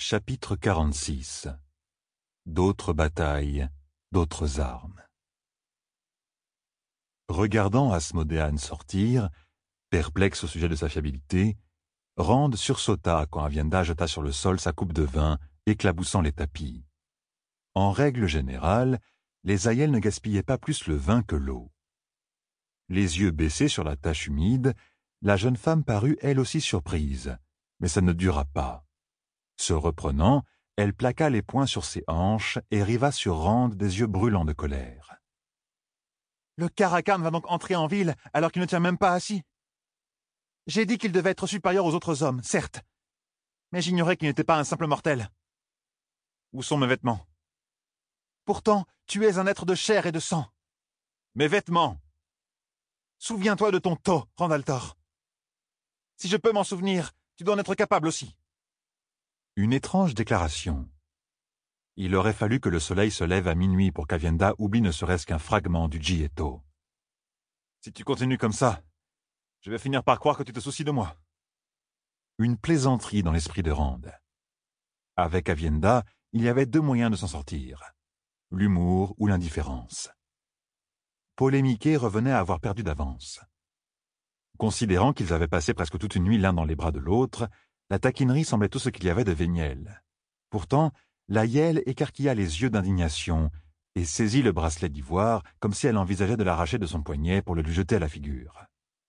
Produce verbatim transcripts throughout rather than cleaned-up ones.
Chapitre quarante-six. D'autres batailles, d'autres armes. Regardant Asmodéane sortir, perplexe au sujet de sa fiabilité, Rand sursauta quand Aviendha jeta sur le sol sa coupe de vin, éclaboussant les tapis. En règle générale, les aïels ne gaspillaient pas plus le vin que l'eau. Les yeux baissés sur la tache humide, la jeune femme parut elle aussi surprise, mais ça ne dura pas. Se reprenant, elle plaqua les poings sur ses hanches et riva sur Rand des yeux brûlants de colère. « Le Caracarne va donc entrer en ville alors qu'il ne tient même pas assis. J'ai dit qu'il devait être supérieur aux autres hommes, certes, mais j'ignorais qu'il n'était pas un simple mortel. Où sont mes vêtements? Pourtant, tu es un être de chair et de sang. Mes vêtements! Souviens-toi de ton taux, Randaltor. Si je peux m'en souvenir, tu dois en être capable aussi. » Une étrange déclaration. Il aurait fallu que le soleil se lève à minuit pour qu'Aviendha oublie ne serait-ce qu'un fragment du Gietto. « Si tu continues comme ça, je vais finir par croire que tu te soucies de moi. » Une plaisanterie dans l'esprit de Rand. Avec Aviendha, il y avait deux moyens de s'en sortir, l'humour ou l'indifférence. Polémiquer revenait à avoir perdu d'avance. Considérant qu'ils avaient passé presque toute une nuit l'un dans les bras de l'autre, la taquinerie semblait tout ce qu'il y avait de véniel. Pourtant, l'Aïel écarquilla les yeux d'indignation et saisit le bracelet d'ivoire comme si elle envisageait de l'arracher de son poignet pour le lui jeter à la figure.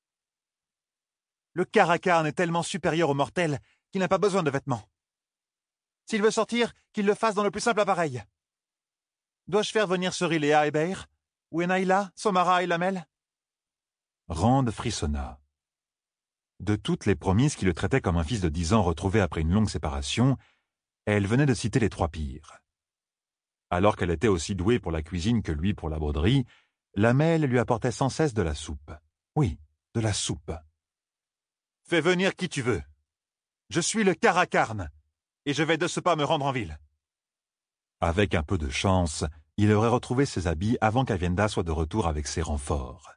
« Le Caracarne est tellement supérieur au mortel qu'il n'a pas besoin de vêtements. S'il veut sortir, qu'il le fasse dans le plus simple appareil. Dois-je faire venir Ceriléa et Beir, ou Enaïla, Somara et Lamel ?» Rand frissonna. De toutes les promises qui le traitaient comme un fils de dix ans retrouvé après une longue séparation, elle venait de citer les trois pires. Alors qu'elle était aussi douée pour la cuisine que lui pour la broderie, Lamel lui apportait sans cesse de la soupe. Oui, de la soupe. « Fais venir qui tu veux. Je suis le Caracarne, et je vais de ce pas me rendre en ville. » Avec un peu de chance, il aurait retrouvé ses habits avant qu'Aviendha soit de retour avec ses renforts.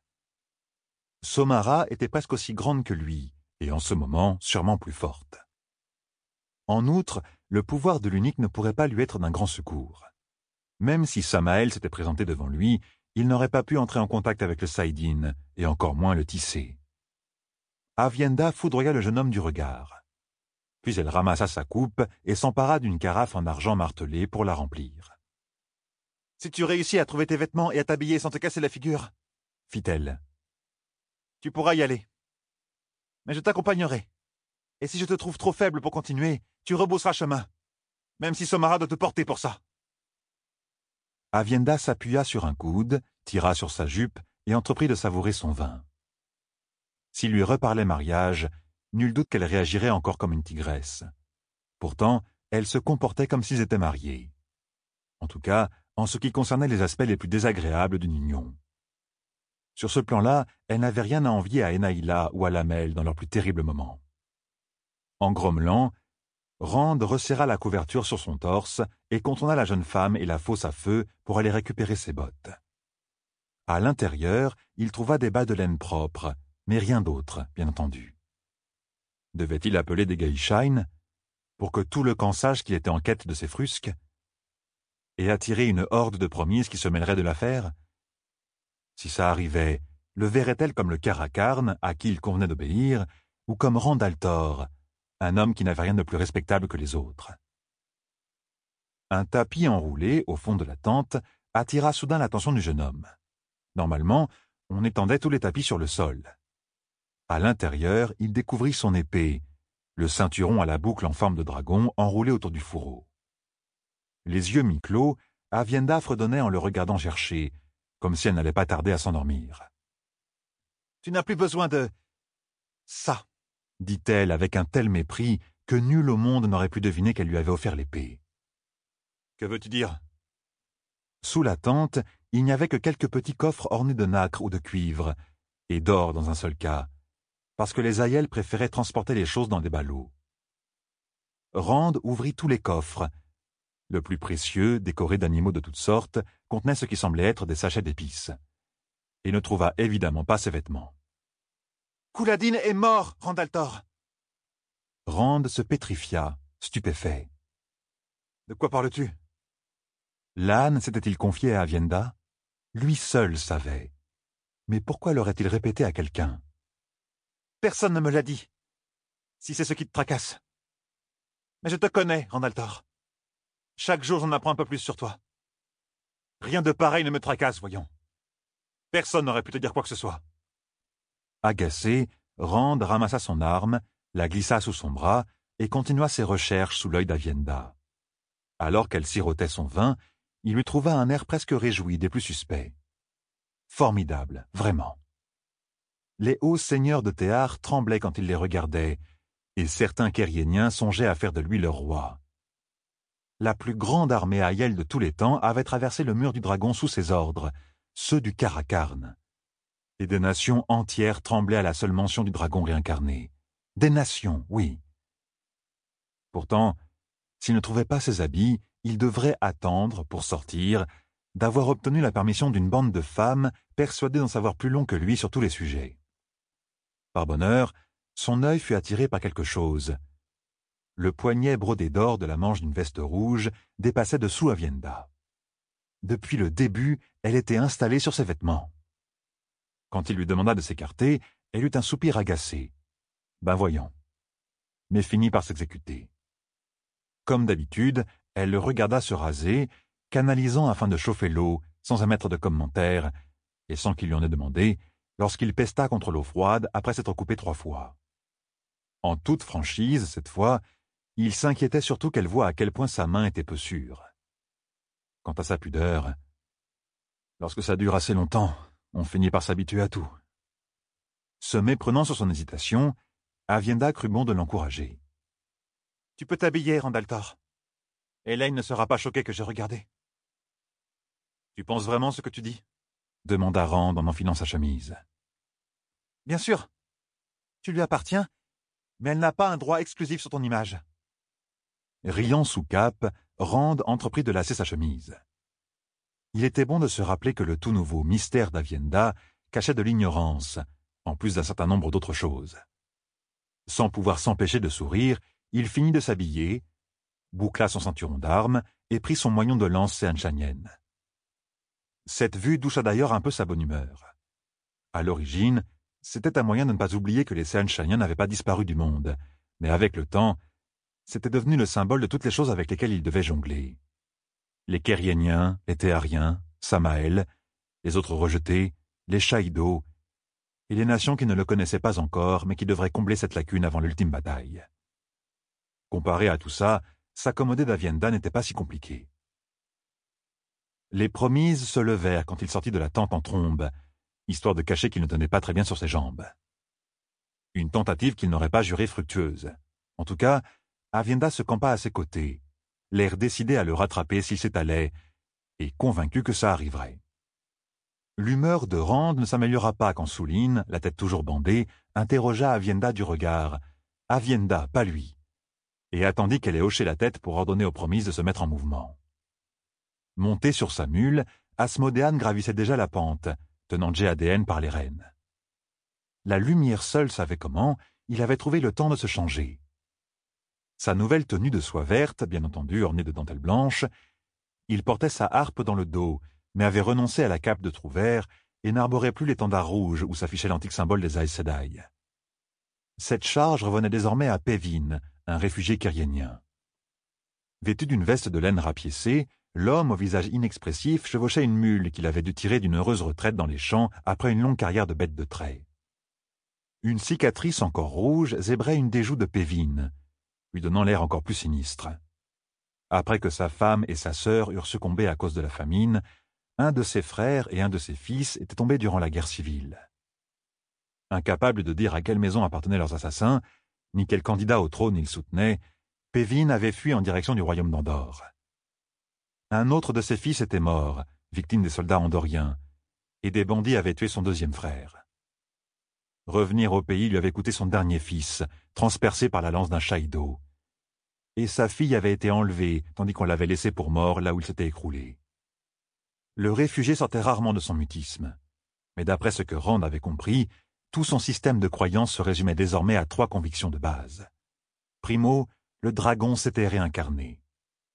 Somara était presque aussi grande que lui, et en ce moment sûrement plus forte. En outre, le pouvoir de l'unique ne pourrait pas lui être d'un grand secours. Même si Samael s'était présenté devant lui, il n'aurait pas pu entrer en contact avec le Saïdine, et encore moins le tisser. Aviendha foudroya le jeune homme du regard. Puis elle ramassa sa coupe et s'empara d'une carafe en argent martelé pour la remplir. « Si tu réussis à trouver tes vêtements et à t'habiller sans te casser la figure, » fit-elle, « tu pourras y aller. Mais je t'accompagnerai. Et si je te trouve trop faible pour continuer, tu rebousseras chemin, même si Somara doit te porter pour ça. » Aviendha s'appuya sur un coude, tira sur sa jupe et entreprit de savourer son vin. S'il lui reparlait mariage, nul doute qu'elle réagirait encore comme une tigresse. Pourtant, elle se comportait comme s'ils étaient mariés. En tout cas, en ce qui concernait les aspects les plus désagréables d'une union. Sur ce plan-là, elle n'avait rien à envier à Enaïla ou à Lamel dans leurs plus terribles moments. En grommelant, Rand resserra la couverture sur son torse et contourna la jeune femme et la fosse à feu pour aller récupérer ses bottes. À l'intérieur, il trouva des bas de laine propres, mais rien d'autre, bien entendu. Devait-il appeler des Geishain pour que tout le camp sache qu'il était en quête de ses frusques et attirer une horde de promises qui se mêlerait de l'affaire? Si ça arrivait, le verrait-elle comme le Caracarne à qui il convenait d'obéir, ou comme Randaltor, un homme qui n'avait rien de plus respectable que les autres? Un tapis enroulé au fond de la tente attira soudain l'attention du jeune homme. Normalement, on étendait tous les tapis sur le sol. À l'intérieur, il découvrit son épée, le ceinturon à la boucle en forme de dragon enroulé autour du fourreau. Les yeux mi-clos, Aviendha fredonnait en le regardant chercher, comme si elle n'allait pas tarder à s'endormir. « Tu n'as plus besoin de... ça, » dit-elle avec un tel mépris que nul au monde n'aurait pu deviner qu'elle lui avait offert l'épée. « Que veux-tu dire ?» Sous la tente, il n'y avait que quelques petits coffres ornés de nacre ou de cuivre, et d'or dans un seul cas, parce que les aïels préféraient transporter les choses dans des ballots. Rand ouvrit tous les coffres. Le plus précieux, décoré d'animaux de toutes sortes, contenait ce qui semblait être des sachets d'épices, et ne trouva évidemment pas ses vêtements. « Couladin est mort, Randaltor !» Rand se pétrifia, stupéfait. De quoi parles-tu? L'âne s'était-il confié à Avienda? Lui seul savait. Mais pourquoi l'aurait-il répété à quelqu'un? Personne ne me l'a dit. Si c'est ce qui te tracasse. Mais je te connais, Randaltor. Chaque jour, j'en apprends un peu plus sur toi. Rien de pareil ne me tracasse, voyons. Personne n'aurait pu te dire quoi que ce soit. Agacé, Rand ramassa son arme, la glissa sous son bras et continua ses recherches sous l'œil d'Avienda. Alors qu'elle sirotait son vin, il lui trouva un air presque réjoui des plus suspects. Formidable, vraiment. Les hauts seigneurs de Théar tremblaient quand ils les regardaient, et certains Kériéniens songeaient à faire de lui leur roi. La plus grande armée aïelle de tous les temps avait traversé le mur du dragon sous ses ordres, ceux du Karakarn. Et des nations entières tremblaient à la seule mention du dragon réincarné. Des nations, oui. Pourtant, s'il ne trouvait pas ses habits, il devrait attendre, pour sortir, d'avoir obtenu la permission d'une bande de femmes persuadées d'en savoir plus long que lui sur tous les sujets. Par bonheur, son œil fut attiré par quelque chose. Le poignet brodé d'or de la manche d'une veste rouge dépassait dessous Avienda. Depuis le début, elle était installée sur ses vêtements. Quand il lui demanda de s'écarter, elle eut un soupir agacé. Ben voyons. Mais finit par s'exécuter. Comme d'habitude, elle le regarda se raser, canalisant afin de chauffer l'eau, sans émettre de commentaire, et sans qu'il lui en ait demandé, lorsqu'il pesta contre l'eau froide après s'être coupé trois fois. En toute franchise, cette fois, il s'inquiétait surtout qu'elle voie à quel point sa main était peu sûre. Quant à sa pudeur, lorsque ça dure assez longtemps, on finit par s'habituer à tout. Se méprenant sur son hésitation, Avienda crut bon de l'encourager. « Tu peux t'habiller, Randaltor. Elaine ne sera pas choquée que j'ai regardé. »« Tu penses vraiment ce que tu dis ?» demanda Rand en enfilant sa chemise. « Bien sûr. Tu lui appartiens, mais elle n'a pas un droit exclusif sur ton image. » Riant sous cape, Rand entreprit de lasser sa chemise. Il était bon de se rappeler que le tout nouveau mystère d'Avienda cachait de l'ignorance, en plus d'un certain nombre d'autres choses. Sans pouvoir s'empêcher de sourire, il finit de s'habiller, boucla son ceinturon d'armes et prit son moignon de lance séanchanienne. Cette vue doucha d'ailleurs un peu sa bonne humeur. À l'origine, c'était un moyen de ne pas oublier que les séanchaniens n'avaient pas disparu du monde, mais avec le temps, c'était devenu le symbole de toutes les choses avec lesquelles il devait jongler. Les Kériéniens, les Théariens, Samael, les autres rejetés, les Shaïdo, et les nations qui ne le connaissaient pas encore, mais qui devraient combler cette lacune avant l'ultime bataille. Comparé à tout ça, s'accommoder d'Avienda n'était pas si compliqué. Les promises se levèrent quand il sortit de la tente en trombe, histoire de cacher qu'il ne tenait pas très bien sur ses jambes. Une tentative qu'il n'aurait pas jurée fructueuse. En tout cas, Avienda se campa à ses côtés, l'air décidé à le rattraper s'il s'étalait, et convaincu que ça arriverait. L'humeur de Rand ne s'améliora pas quand Souline, la tête toujours bandée, interrogea Avienda du regard. Avienda, pas lui. Et attendit qu'elle ait hoché la tête pour ordonner aux promises de se mettre en mouvement. Monté sur sa mule, Asmodéane gravissait déjà la pente, tenant Djéadéenne par les rênes. La lumière seule savait comment, il avait trouvé le temps de se changer. Sa nouvelle tenue de soie verte, bien entendu ornée de dentelle blanche, il portait sa harpe dans le dos, mais avait renoncé à la cape de trous verts et n'arborait plus l'étendard rouge où s'affichait l'antique symbole des Aes Sedai. Cette charge revenait désormais à Pévin, un réfugié kériénien. Vêtu d'une veste de laine rapiécée, l'homme au visage inexpressif chevauchait une mule qu'il avait dû tirer d'une heureuse retraite dans les champs après une longue carrière de bête de trait. Une cicatrice encore rouge zébrait une des joues de Pévin, lui donnant l'air encore plus sinistre. Après que sa femme et sa sœur eurent succombé à cause de la famine, un de ses frères et un de ses fils étaient tombés durant la guerre civile. Incapable de dire à quelle maison appartenaient leurs assassins, ni quel candidat au trône ils soutenaient, Pévin avait fui en direction du royaume d'Andorre. Un autre de ses fils était mort, victime des soldats andoriens, et des bandits avaient tué son deuxième frère. Revenir au pays lui avait coûté son dernier fils, transpercé par la lance d'un Shaïdo. Et sa fille avait été enlevée, tandis qu'on l'avait laissé pour mort là où il s'était écroulé. Le réfugié sortait rarement de son mutisme. Mais d'après ce que Rand avait compris, tout son système de croyances se résumait désormais à trois convictions de base. Primo, le dragon s'était réincarné.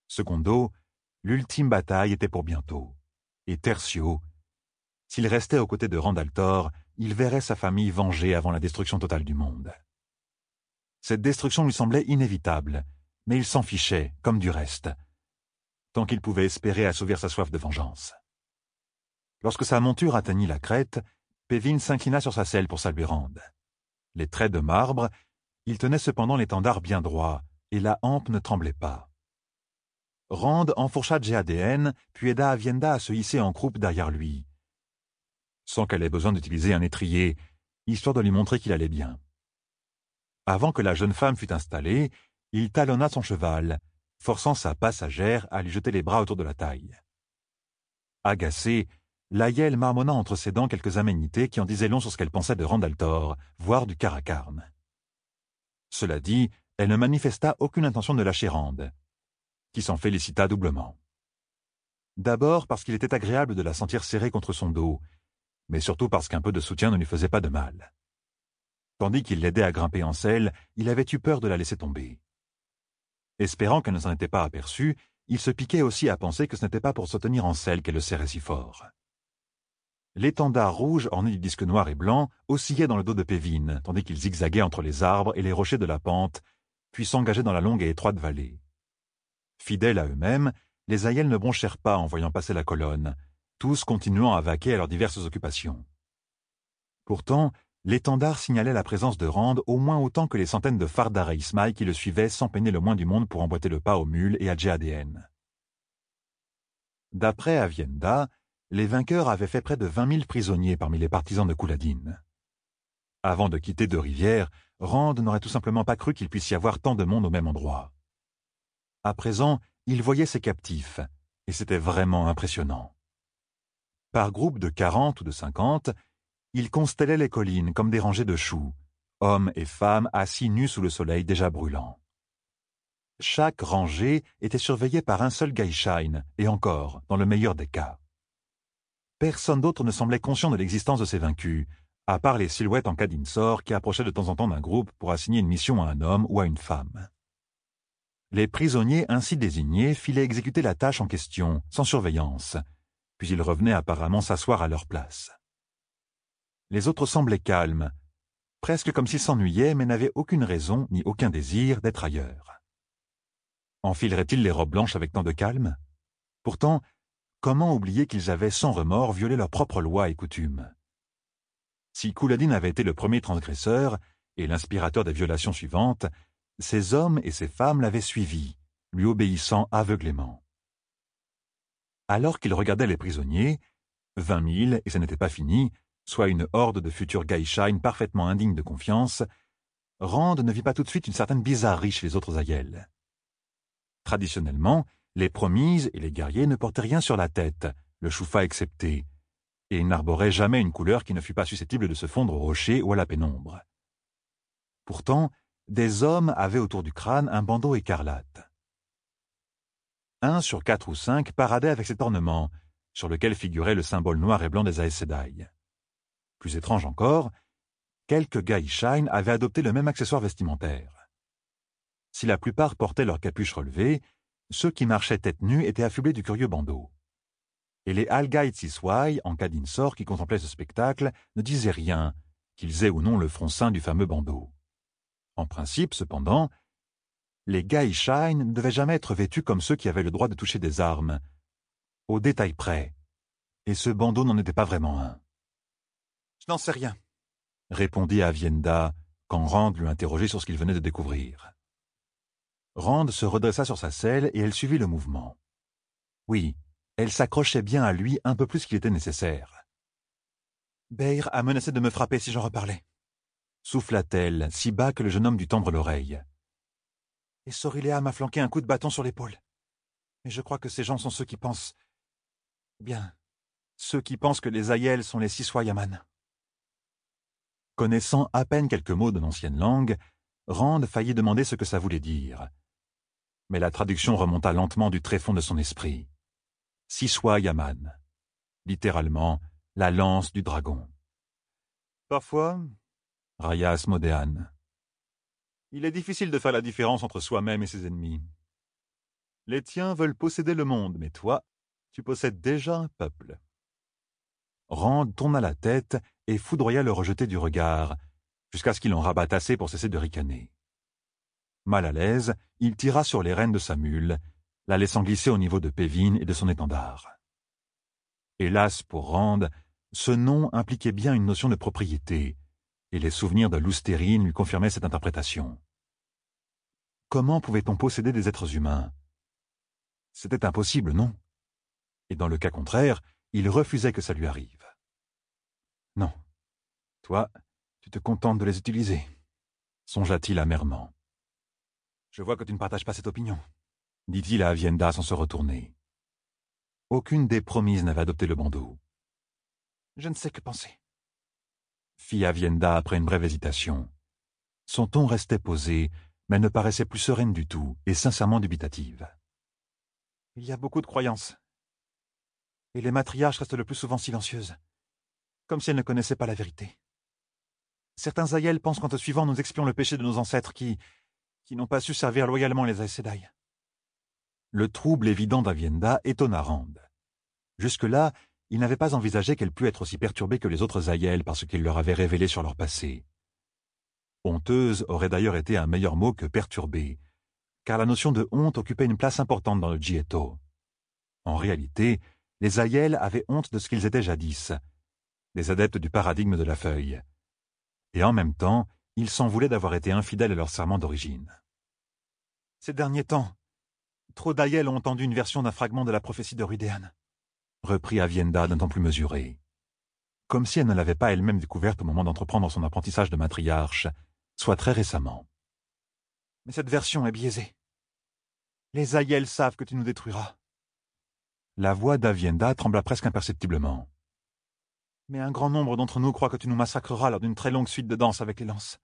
Secondo, l'ultime bataille était pour bientôt. Et tertio, s'il restait aux côtés de Randaltor, il verrait sa famille vengée avant la destruction totale du monde. Cette destruction lui semblait inévitable, mais il s'en fichait, comme du reste, tant qu'il pouvait espérer assouvir sa soif de vengeance. Lorsque sa monture atteignit la crête, Pévin s'inclina sur sa selle pour saluer Rand. Les traits de marbre, il tenait cependant l'étendard bien droit, et la hampe ne tremblait pas. Rand enfourcha Djéadéen, puis aida Avienda à se hisser en croupe derrière lui, sans qu'elle ait besoin d'utiliser un étrier, histoire de lui montrer qu'il allait bien. Avant que la jeune femme fût installée, il talonna son cheval, forçant sa passagère à lui jeter les bras autour de la taille. Agacée, Laïel marmonna entre ses dents quelques aménités qui en disaient long sur ce qu'elle pensait de Randaltor, voire du Caracarne. Cela dit, elle ne manifesta aucune intention de lâcher Rand, qui s'en félicita doublement. D'abord parce qu'il était agréable de la sentir serrée contre son dos, mais surtout parce qu'un peu de soutien ne lui faisait pas de mal. Tandis qu'il l'aidait à grimper en selle, il avait eu peur de la laisser tomber. Espérant qu'elle ne s'en était pas aperçue, il se piquait aussi à penser que ce n'était pas pour se tenir en selle qu'elle le serrait si fort. L'étendard rouge orné du disque noir et blanc oscillait dans le dos de Pévin, tandis qu'il zigzaguait entre les arbres et les rochers de la pente, puis s'engageait dans la longue et étroite vallée. Fidèles à eux-mêmes, les aïels ne bronchèrent pas en voyant passer la colonne, tous continuant à vaquer à leurs diverses occupations. Pourtant, l'étendard signalait la présence de Rand au moins autant que les centaines de Fardar et Ismaï qui le suivaient sans peiner le moins du monde pour emboîter le pas aux mules et à Djéadéen. D'après Avienda, les vainqueurs avaient fait près de vingt mille prisonniers parmi les partisans de Couladine. Avant de quitter Deux-Rivières, Rand n'aurait tout simplement pas cru qu'il puisse y avoir tant de monde au même endroit. À présent, il voyait ses captifs, et c'était vraiment impressionnant. Par groupes de quarante ou de cinquante, ils constellaient les collines comme des rangées de choux, hommes et femmes assis nus sous le soleil déjà brûlant. Chaque rangée était surveillée par un seul Gaïshain, et encore, dans le meilleur des cas. Personne d'autre ne semblait conscient de l'existence de ces vaincus, à part les silhouettes en Kadinsor qui approchaient de temps en temps d'un groupe pour assigner une mission à un homme ou à une femme. Les prisonniers ainsi désignés filaient exécuter la tâche en question, sans surveillance, puis ils revenaient apparemment s'asseoir à leur place. Les autres semblaient calmes, presque comme s'ils s'ennuyaient mais n'avaient aucune raison ni aucun désir d'être ailleurs. Enfileraient-ils les robes blanches avec tant de calme? Pourtant, comment oublier qu'ils avaient sans remords violé leurs propres lois et coutumes? Si Couladine avait été le premier transgresseur et l'inspirateur des violations suivantes, ces hommes et ces femmes l'avaient suivi, lui obéissant aveuglément. Alors qu'il regardait les prisonniers, vingt mille, et ce n'était pas fini, soit une horde de futurs Gaïshain parfaitement indignes de confiance, Rand ne vit pas tout de suite une certaine bizarrerie chez les autres aïels. Traditionnellement, les promises et les guerriers ne portaient rien sur la tête, le choufa excepté, et ils n'arboraient jamais une couleur qui ne fût pas susceptible de se fondre au rocher ou à la pénombre. Pourtant, des hommes avaient autour du crâne un bandeau écarlate. Un sur quatre ou cinq paradait avec cet ornement, sur lequel figurait le symbole noir et blanc des Aes Sedai. Plus étrange encore, quelques Gaïshain avaient adopté le même accessoire vestimentaire. Si la plupart portaient leur capuche relevée, ceux qui marchaient tête nue étaient affublés du curieux bandeau. Et les Algaït Siswai, en Kadinsor, qui contemplaient ce spectacle, ne disaient rien, qu'ils aient ou non le front ceint du fameux bandeau. En principe, cependant, les Gaïshain ne devaient jamais être vêtus comme ceux qui avaient le droit de toucher des armes, au détail près, et ce bandeau n'en était pas vraiment un. « Je n'en sais rien », répondit Avienda quand Rand lui interrogeait sur ce qu'il venait de découvrir. Rand se redressa sur sa selle et elle suivit le mouvement. Oui, elle s'accrochait bien à lui un peu plus qu'il était nécessaire. « Beir a menacé de me frapper si j'en reparlais, » souffla-t-elle, si bas que le jeune homme dut tendre l'oreille. « Et Sorylea m'a flanqué un coup de bâton sur l'épaule. Mais je crois que ces gens sont ceux qui pensent... Bien, ceux qui pensent que les aïels sont les Siswa Yaman. » Connaissant à peine quelques mots de l'ancienne langue, Rand faillit demander ce que ça voulait dire. Mais la traduction remonta lentement du tréfonds de son esprit. Siswa Yaman, littéralement la lance du dragon. Parfois, railla Asmodéan, il est difficile de faire la différence entre soi-même et ses ennemis. Les tiens veulent posséder le monde, mais toi, tu possèdes déjà un peuple. » Rand tourna la tête et foudroya le rejeté du regard, jusqu'à ce qu'il en rabatte assez pour cesser de ricaner. Mal à l'aise, il tira sur les rênes de sa mule, la laissant glisser au niveau de Pévin et de son étendard. Hélas pour Rand, ce nom impliquait bien une notion de propriété, et les souvenirs de Loustérine lui confirmaient cette interprétation. Comment pouvait-on posséder des êtres humains? C'était impossible, non? Et dans le cas contraire, il refusait que ça lui arrive. Non. Toi, tu te contentes de les utiliser, songea-t-il amèrement. Je vois que tu ne partages pas cette opinion, dit-il à Aviendha sans se retourner. Aucune des promises n'avait adopté le bandeau. Je ne sais que penser, fit Aviendha après une brève hésitation. Son ton restait posé, mais elle ne paraissait plus sereine du tout et sincèrement dubitative. Il y a beaucoup de croyances. Et les matriarches restent le plus souvent silencieuses, comme si elles ne connaissaient pas la vérité. Certains Aiel pensent qu'en te suivant, nous expions le péché de nos ancêtres qui, qui n'ont pas su servir loyalement les Aes Sedai. Le trouble évident d'Aviendha étonna Rand. Jusque-là, il n'avait pas envisagé qu'elle pût être aussi perturbée que les autres Aiel par ce qu'il leur avait révélé sur leur passé. Honteuse aurait d'ailleurs été un meilleur mot que perturbée, car la notion de honte occupait une place importante dans le Jietto. En réalité, les Aiel avaient honte de ce qu'ils étaient jadis, des adeptes du paradigme de la feuille. Et en même temps, ils s'en voulaient d'avoir été infidèles à leur serment d'origine. Ces derniers temps, trop d'Aiel ont entendu une version d'un fragment de la prophétie de Rudéan, reprit Aviendha d'un ton plus mesuré, comme si elle ne l'avait pas elle-même découverte au moment d'entreprendre son apprentissage de matriarche, soit très récemment. Mais cette version est biaisée. Les Aiel savent que tu nous détruiras. La voix d'Aviendha trembla presque imperceptiblement. Mais un grand nombre d'entre nous croient que tu nous massacreras lors d'une très longue suite de danses avec les lances.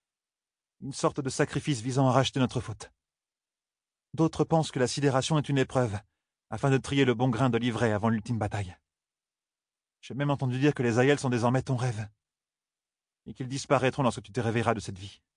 Une sorte de sacrifice visant à racheter notre faute. D'autres pensent que la sidération est une épreuve, afin de trier le bon grain de l'ivraie avant l'ultime bataille. J'ai même entendu dire que les Aiel sont désormais ton rêve, et qu'ils disparaîtront lorsque tu te réveilleras de cette vie.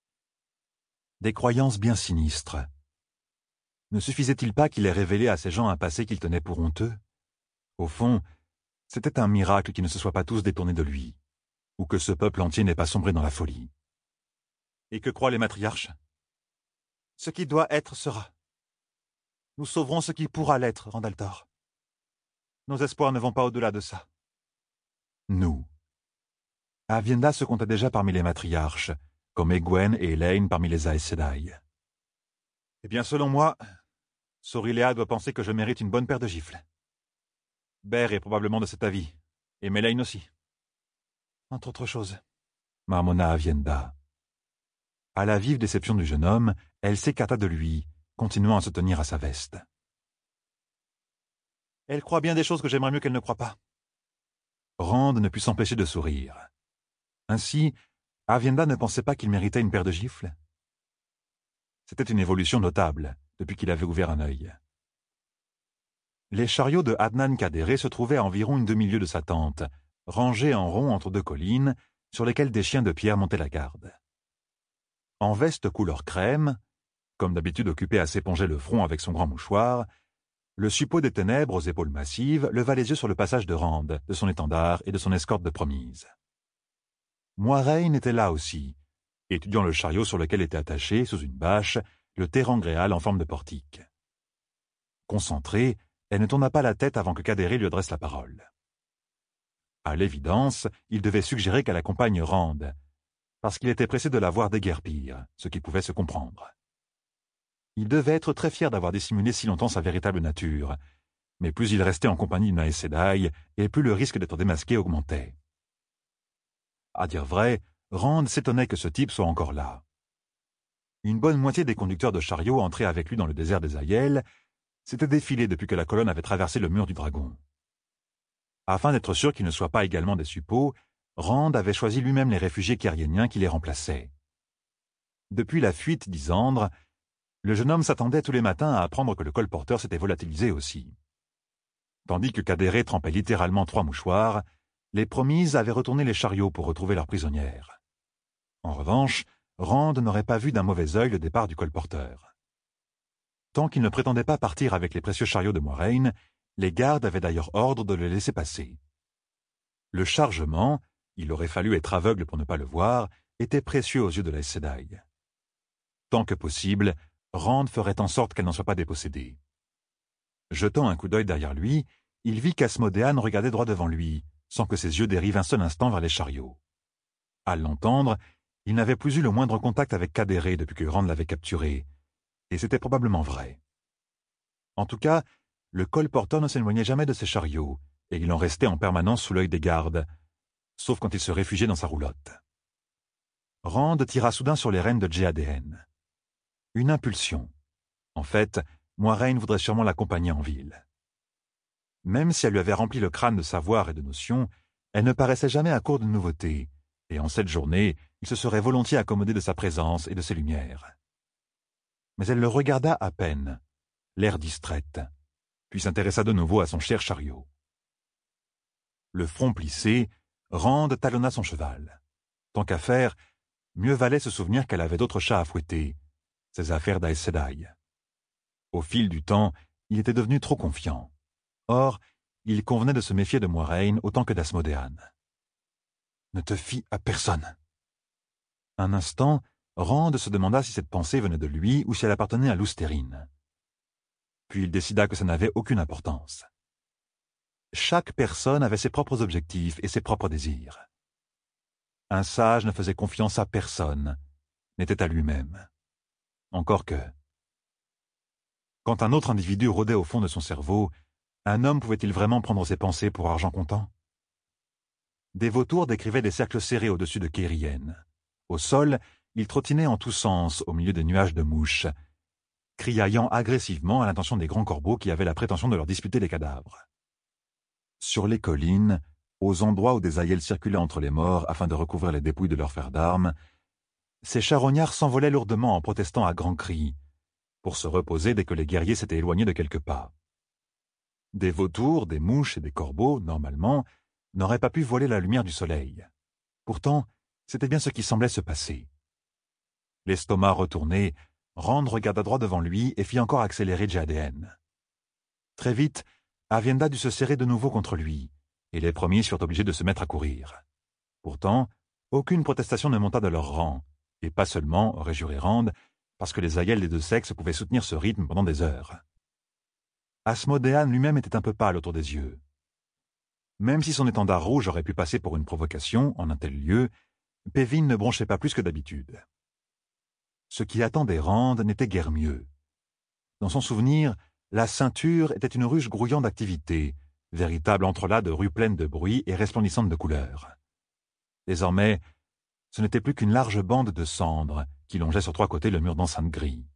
Des croyances bien sinistres. Ne suffisait-il pas qu'il ait révélé à ces gens un passé qu'ils tenaient pour honteux? Au fond, c'était un miracle qu'ils ne se soient pas tous détournés de lui, ou que ce peuple entier n'ait pas sombré dans la folie. Et que croient les matriarches? Ce qui doit être sera. Nous sauverons ce qui pourra l'être, Randaltor. Nos espoirs ne vont pas au-delà de ça. Nous. Aviendha se comptait déjà parmi les matriarches, comme Egwene et Elaine parmi les Aes Sedai. Eh bien, selon moi, Sorylea doit penser que je mérite une bonne paire de gifles. Ber est probablement de cet avis, et Melaine aussi. Entre autres choses. Marmonna Aviendha. À la vive déception du jeune homme, elle s'écarta de lui, continuant à se tenir à sa veste. Elle croit bien des choses que j'aimerais mieux qu'elle ne croit pas. Rand ne put s'empêcher de sourire. Ainsi, Aviendha ne pensait pas qu'il méritait une paire de gifles. C'était une évolution notable, depuis qu'il avait ouvert un œil. Les chariots de Adnan Kadéré se trouvaient à environ une demi-lieue de sa tente, rangés en rond entre deux collines, sur lesquelles des chiens de pierre montaient la garde. En veste couleur crème, comme d'habitude occupé à s'éponger le front avec son grand mouchoir, le suppôt des ténèbres aux épaules massives leva les yeux sur le passage de Rand, de son étendard et de son escorte de promise. Moiraine était là aussi, étudiant le chariot sur lequel était attaché, sous une bâche, le terrangréal en forme de portique. Concentrée, elle ne tourna pas la tête avant que Kadéré lui adresse la parole. À l'évidence, il devait suggérer qu'elle accompagne Rand, parce qu'il était pressé de la voir déguerpir, ce qui pouvait se comprendre. Il devait être très fier d'avoir dissimulé si longtemps sa véritable nature, mais plus il restait en compagnie d'une Aes Sedai, et plus le risque d'être démasqué augmentait. À dire vrai, Rand s'étonnait que ce type soit encore là. Une bonne moitié des conducteurs de chariots entrés avec lui dans le désert des Aiel s'étaient défilés depuis que la colonne avait traversé le mur du dragon. Afin d'être sûr qu'ils ne soient pas également des suppôts, Rand avait choisi lui-même les réfugiés kyriéniens qui les remplaçaient. Depuis la fuite d'Isandre, le jeune homme s'attendait tous les matins à apprendre que le colporteur s'était volatilisé aussi. Tandis que Kadéré trempait littéralement trois mouchoirs, les promises avaient retourné les chariots pour retrouver leurs prisonnières. En revanche, Rand n'aurait pas vu d'un mauvais œil le départ du colporteur. Tant qu'il ne prétendait pas partir avec les précieux chariots de Moiraine, les gardes avaient d'ailleurs ordre de le laisser passer. Le chargement, il aurait fallu être aveugle pour ne pas le voir, était précieux aux yeux de la Aes Sedai. Tant que possible, Rand ferait en sorte qu'elle n'en soit pas dépossédée. Jetant un coup d'œil derrière lui, il vit qu'Asmodéane regardait droit devant lui, sans que ses yeux dérivent un seul instant vers les chariots. À l'entendre, il n'avait plus eu le moindre contact avec Kadéré depuis que Rand l'avait capturé, et c'était probablement vrai. En tout cas, le colporteur ne s'éloignait jamais de ses chariots, et il en restait en permanence sous l'œil des gardes, sauf quand il se réfugiait dans sa roulotte. Rand tira soudain sur les rênes de Djéadéen. Une impulsion. En fait, Moiraine voudrait sûrement l'accompagner en ville. Même si elle lui avait rempli le crâne de savoir et de notions, elle ne paraissait jamais à court de nouveautés, et en cette journée, il se serait volontiers accommodé de sa présence et de ses lumières. Mais elle le regarda à peine, l'air distraite, puis s'intéressa de nouveau à son cher chariot. Le front plissé, Rand talonna son cheval. Tant qu'à faire, mieux valait se souvenir qu'elle avait d'autres chats à fouetter, ses affaires d'Aes Sedai. Au fil du temps, il était devenu trop confiant. Or, il convenait de se méfier de Moiraine autant que d'Asmodéane. Ne te fie à personne. Un instant, Rand se demanda si cette pensée venait de lui ou si elle appartenait à Lousterine. Puis il décida que ça n'avait aucune importance. Chaque personne avait ses propres objectifs et ses propres désirs. Un sage ne faisait confiance à personne, n'était à lui-même. Encore que... Quand un autre individu rôdait au fond de son cerveau, un homme pouvait-il vraiment prendre ses pensées pour argent comptant? Des vautours décrivaient des cercles serrés au-dessus de Kérienne. Au sol, ils trottinaient en tous sens au milieu des nuages de mouches, criaillant agressivement à l'intention des grands corbeaux qui avaient la prétention de leur disputer les cadavres. Sur les collines, aux endroits où des aïels circulaient entre les morts afin de recouvrir les dépouilles de leurs frères d'armes, ces charognards s'envolaient lourdement en protestant à grands cris, pour se reposer dès que les guerriers s'étaient éloignés de quelques pas. Des vautours, des mouches et des corbeaux, normalement, n'auraient pas pu voler la lumière du soleil. Pourtant, c'était bien ce qui semblait se passer. L'estomac retourné, Rand regarda droit devant lui et fit encore accélérer Djéadéen. Très vite, Aviendha dut se serrer de nouveau contre lui, et les premiers furent obligés de se mettre à courir. Pourtant, aucune protestation ne monta de leur rang, et pas seulement, aurait juré Rand, parce que les aïels des deux sexes pouvaient soutenir ce rythme pendant des heures. Asmodéane lui-même était un peu pâle autour des yeux. Même si son étendard rouge aurait pu passer pour une provocation en un tel lieu, Pévin ne bronchait pas plus que d'habitude. Ce qui attendait Rand n'était guère mieux. Dans son souvenir, la ceinture était une ruche grouillant d'activité, véritable entrelac de rues pleines de bruit et resplendissantes de couleurs. Désormais, ce n'était plus qu'une large bande de cendres qui longeait sur trois côtés le mur d'enceinte gris.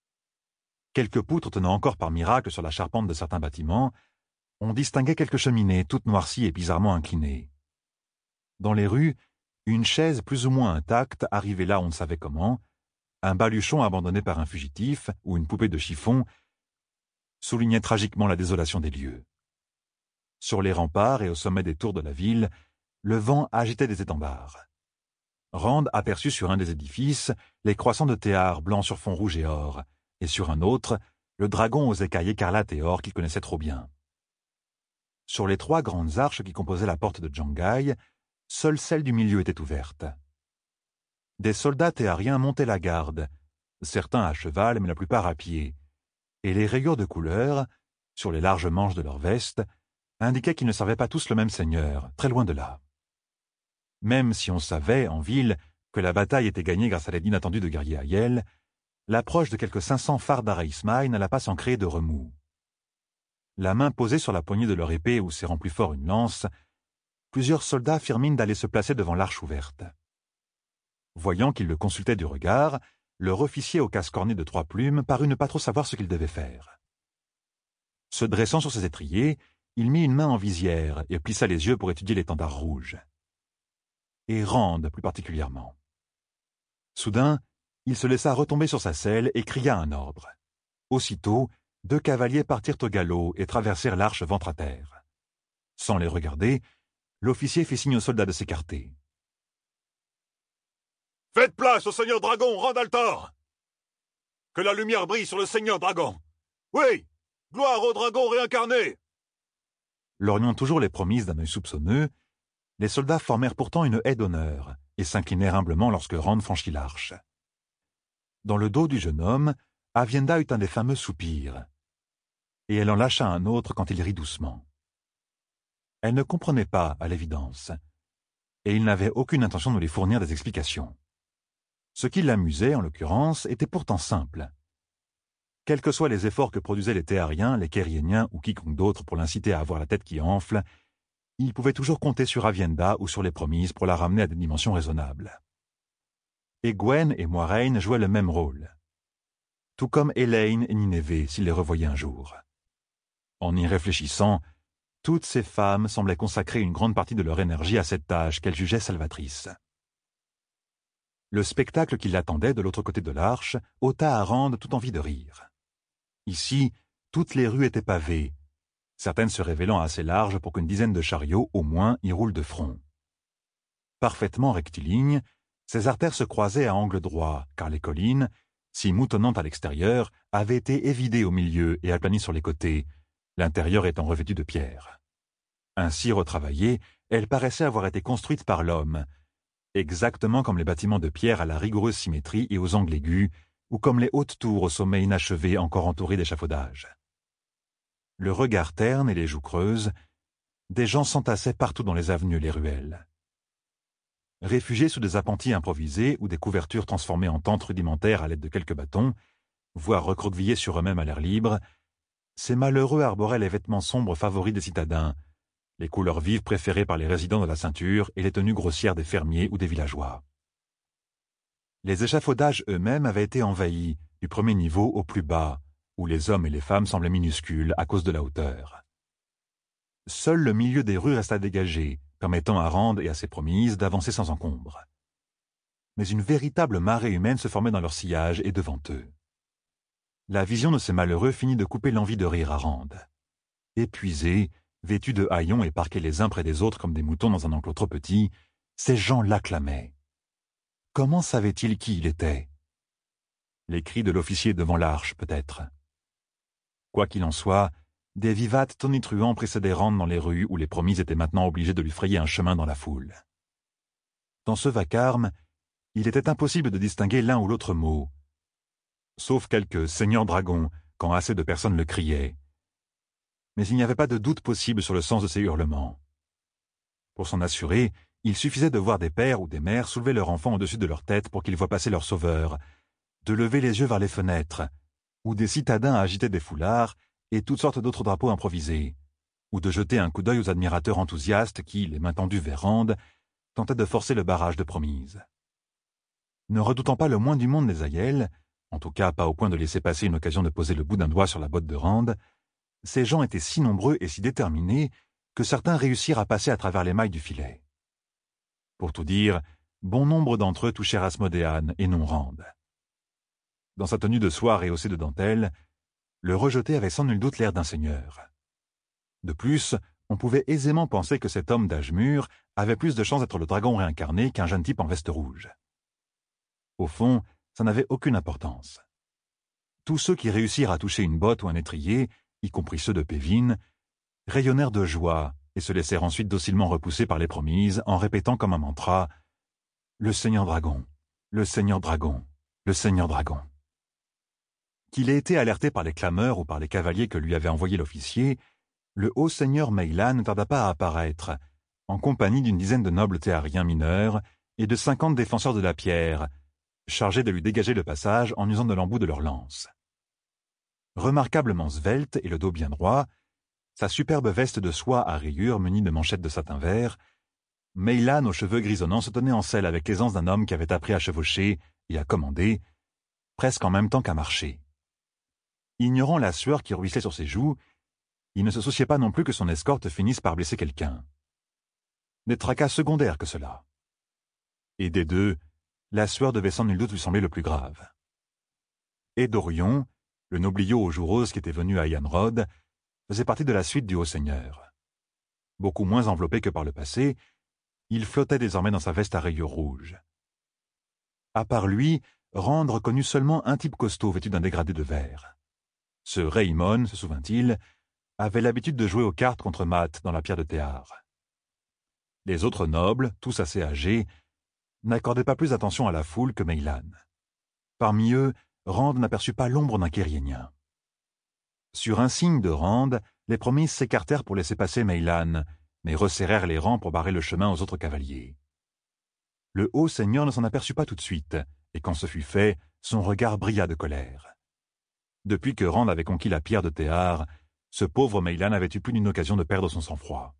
Quelques poutres tenant encore par miracle sur la charpente de certains bâtiments, on distinguait quelques cheminées toutes noircies et bizarrement inclinées. Dans les rues, une chaise plus ou moins intacte arrivait là on ne savait comment, un baluchon abandonné par un fugitif ou une poupée de chiffon soulignait tragiquement la désolation des lieux. Sur les remparts et au sommet des tours de la ville, le vent agitait des étendards. Rand aperçut sur un des édifices les croissants de théard blancs sur fond rouge et or, et sur un autre, le dragon aux écailles écarlates et or qu'il connaissait trop bien. Sur les trois grandes arches qui composaient la porte de Djangai, seule celle du milieu était ouverte. Des soldats théariens montaient la garde, certains à cheval mais la plupart à pied, et les rayures de couleur, sur les larges manches de leurs vestes, indiquaient qu'ils ne servaient pas tous le même seigneur, très loin de là. Même si on savait, en ville, que la bataille était gagnée grâce à l'aide inattendue de guerriers Aiel, l'approche de quelques cinq cents phares d'Ara-Ismaï n'alla pas sans créer de remous. La main posée sur la poignée de leur épée ou serrant plus fort une lance, plusieurs soldats firent mine d'aller se placer devant l'arche ouverte. Voyant qu'ils le consultaient du regard, leur officier au casque orné de trois plumes parut ne pas trop savoir ce qu'il devait faire. Se dressant sur ses étriers, il mit une main en visière et plissa les yeux pour étudier l'étendard rouge. Et Rand plus particulièrement. Soudain, il se laissa retomber sur sa selle et cria un ordre. Aussitôt, deux cavaliers partirent au galop et traversèrent l'arche ventre à terre. Sans les regarder, l'officier fit signe aux soldats de s'écarter. « Faites place au seigneur dragon, Rand al'Thor! Que la lumière brille sur le seigneur dragon! Oui! Gloire au dragon réincarné! Lorgnant toujours les promises d'un œil soupçonneux, les soldats formèrent pourtant une haie d'honneur et s'inclinèrent humblement lorsque Rand franchit l'arche. Dans le dos du jeune homme, Aviendha eut un des fameux soupirs, et elle en lâcha un autre quand il rit doucement. Elle ne comprenait pas, à l'évidence, et il n'avait aucune intention de lui fournir des explications. Ce qui l'amusait, en l'occurrence, était pourtant simple. Quels que soient les efforts que produisaient les Théariens, les Kériéniens ou quiconque d'autre pour l'inciter à avoir la tête qui enfle, il pouvait toujours compter sur Aviendha ou sur les promises pour la ramener à des dimensions raisonnables. Et Gwen et Moiraine jouaient le même rôle. Tout comme Elaine et Nineveh s'il les revoyait un jour. En y réfléchissant, toutes ces femmes semblaient consacrer une grande partie de leur énergie à cette tâche qu'elles jugeaient salvatrice. Le spectacle qui l'attendait de l'autre côté de l'arche ôta à Rand toute envie de rire. Ici, toutes les rues étaient pavées, certaines se révélant assez larges pour qu'une dizaine de chariots, au moins, y roulent de front. Parfaitement rectilignes, ces artères se croisaient à angle droit, car les collines, si moutonnantes à l'extérieur, avaient été évidées au milieu et aplanies sur les côtés, l'intérieur étant revêtu de pierre. Ainsi retravaillées, elles paraissaient avoir été construites par l'homme, exactement comme les bâtiments de pierre à la rigoureuse symétrie et aux angles aigus, ou comme les hautes tours au sommet inachevé encore entourées d'échafaudages. Le regard terne et les joues creuses, des gens s'entassaient partout dans les avenues et les ruelles. Réfugiés sous des appentis improvisés ou des couvertures transformées en tentes rudimentaires à l'aide de quelques bâtons, voire recroquevillés sur eux-mêmes à l'air libre, ces malheureux arboraient les vêtements sombres favoris des citadins, les couleurs vives préférées par les résidents de la ceinture et les tenues grossières des fermiers ou des villageois. Les échafaudages eux-mêmes avaient été envahis, du premier niveau au plus bas, où les hommes et les femmes semblaient minuscules à cause de la hauteur. Seul le milieu des rues resta dégagé, permettant à Rand et à ses promises d'avancer sans encombre. Mais une véritable marée humaine se formait dans leur sillage et devant eux. La vision de ces malheureux finit de couper l'envie de rire à Rand. Épuisés, vêtus de haillons et parqués les uns près des autres comme des moutons dans un enclos trop petit, ces gens l'acclamaient. Comment savait-il qui il était? Les cris de l'officier devant l'arche, peut-être. Quoi qu'il en soit, des vivates tonitruants précédaient Rand dans les rues où les promises étaient maintenant obligés de lui frayer un chemin dans la foule. Dans ce vacarme, il était impossible de distinguer l'un ou l'autre mot, sauf quelques « Seigneur Dragon » quand assez de personnes le criaient. Mais il n'y avait pas de doute possible sur le sens de ces hurlements. Pour s'en assurer, il suffisait de voir des pères ou des mères soulever leur enfant au-dessus de leur tête pour qu'ils voient passer leur sauveur, de lever les yeux vers les fenêtres, où des citadins agitaient des foulards et toutes sortes d'autres drapeaux improvisés, ou de jeter un coup d'œil aux admirateurs enthousiastes qui, les mains tendues vers Rand, tentaient de forcer le barrage de promise. Ne redoutant pas le moins du monde les aïels, en tout cas pas au point de laisser passer une occasion de poser le bout d'un doigt sur la botte de Rand, ces gens étaient si nombreux et si déterminés que certains réussirent à passer à travers les mailles du filet. Pour tout dire, bon nombre d'entre eux touchèrent Asmodéane et non Rand. Dans sa tenue de soie rehaussée de dentelle, le rejeté avait sans nul doute l'air d'un seigneur. De plus, on pouvait aisément penser que cet homme d'âge mûr avait plus de chance d'être le dragon réincarné qu'un jeune type en veste rouge. Au fond, ça n'avait aucune importance. Tous ceux qui réussirent à toucher une botte ou un étrier, y compris ceux de Pévin, rayonnèrent de joie et se laissèrent ensuite docilement repousser par les promises en répétant comme un mantra « Le Seigneur Dragon, le Seigneur Dragon, le Seigneur Dragon ». Qu'il ait été alerté par les clameurs ou par les cavaliers que lui avait envoyés l'officier, le haut seigneur Meylan ne tarda pas à apparaître, en compagnie d'une dizaine de nobles théariens mineurs et de cinquante défenseurs de la pierre, chargés de lui dégager le passage en usant de l'embout de leurs lances. Remarquablement svelte et le dos bien droit, sa superbe veste de soie à rayures munie de manchettes de satin vert, Meylan aux cheveux grisonnants se tenait en selle avec l'aisance d'un homme qui avait appris à chevaucher et à commander, presque en même temps qu'à marcher. Ignorant la sueur qui ruisselait sur ses joues, il ne se souciait pas non plus que son escorte finisse par blesser quelqu'un. Des tracas secondaires que cela. Et des deux, la sueur devait sans nul doute lui sembler le plus grave. Et Dorion, le nobliau aux joues roses qui était venu à Ianrod, faisait partie de la suite du Haut-Seigneur. Beaucoup moins enveloppé que par le passé, il flottait désormais dans sa veste à rayures rouges. À part lui, Rand reconnut seulement un type costaud vêtu d'un dégradé de vert. Ce Raymond, se souvint-il, avait l'habitude de jouer aux cartes contre Matt dans la pierre de théâtre. Les autres nobles, tous assez âgés, n'accordaient pas plus attention à la foule que Meylan. Parmi eux, Rand n'aperçut pas l'ombre d'un Kériénien. Sur un signe de Rand, les promises s'écartèrent pour laisser passer Meylan, mais resserrèrent les rangs pour barrer le chemin aux autres cavaliers. Le haut seigneur ne s'en aperçut pas tout de suite, et quand ce fut fait, son regard brilla de colère. Depuis que Rand avait conquis la pierre de Théar, ce pauvre Meylan avait eu plus d'une occasion de perdre son sang-froid.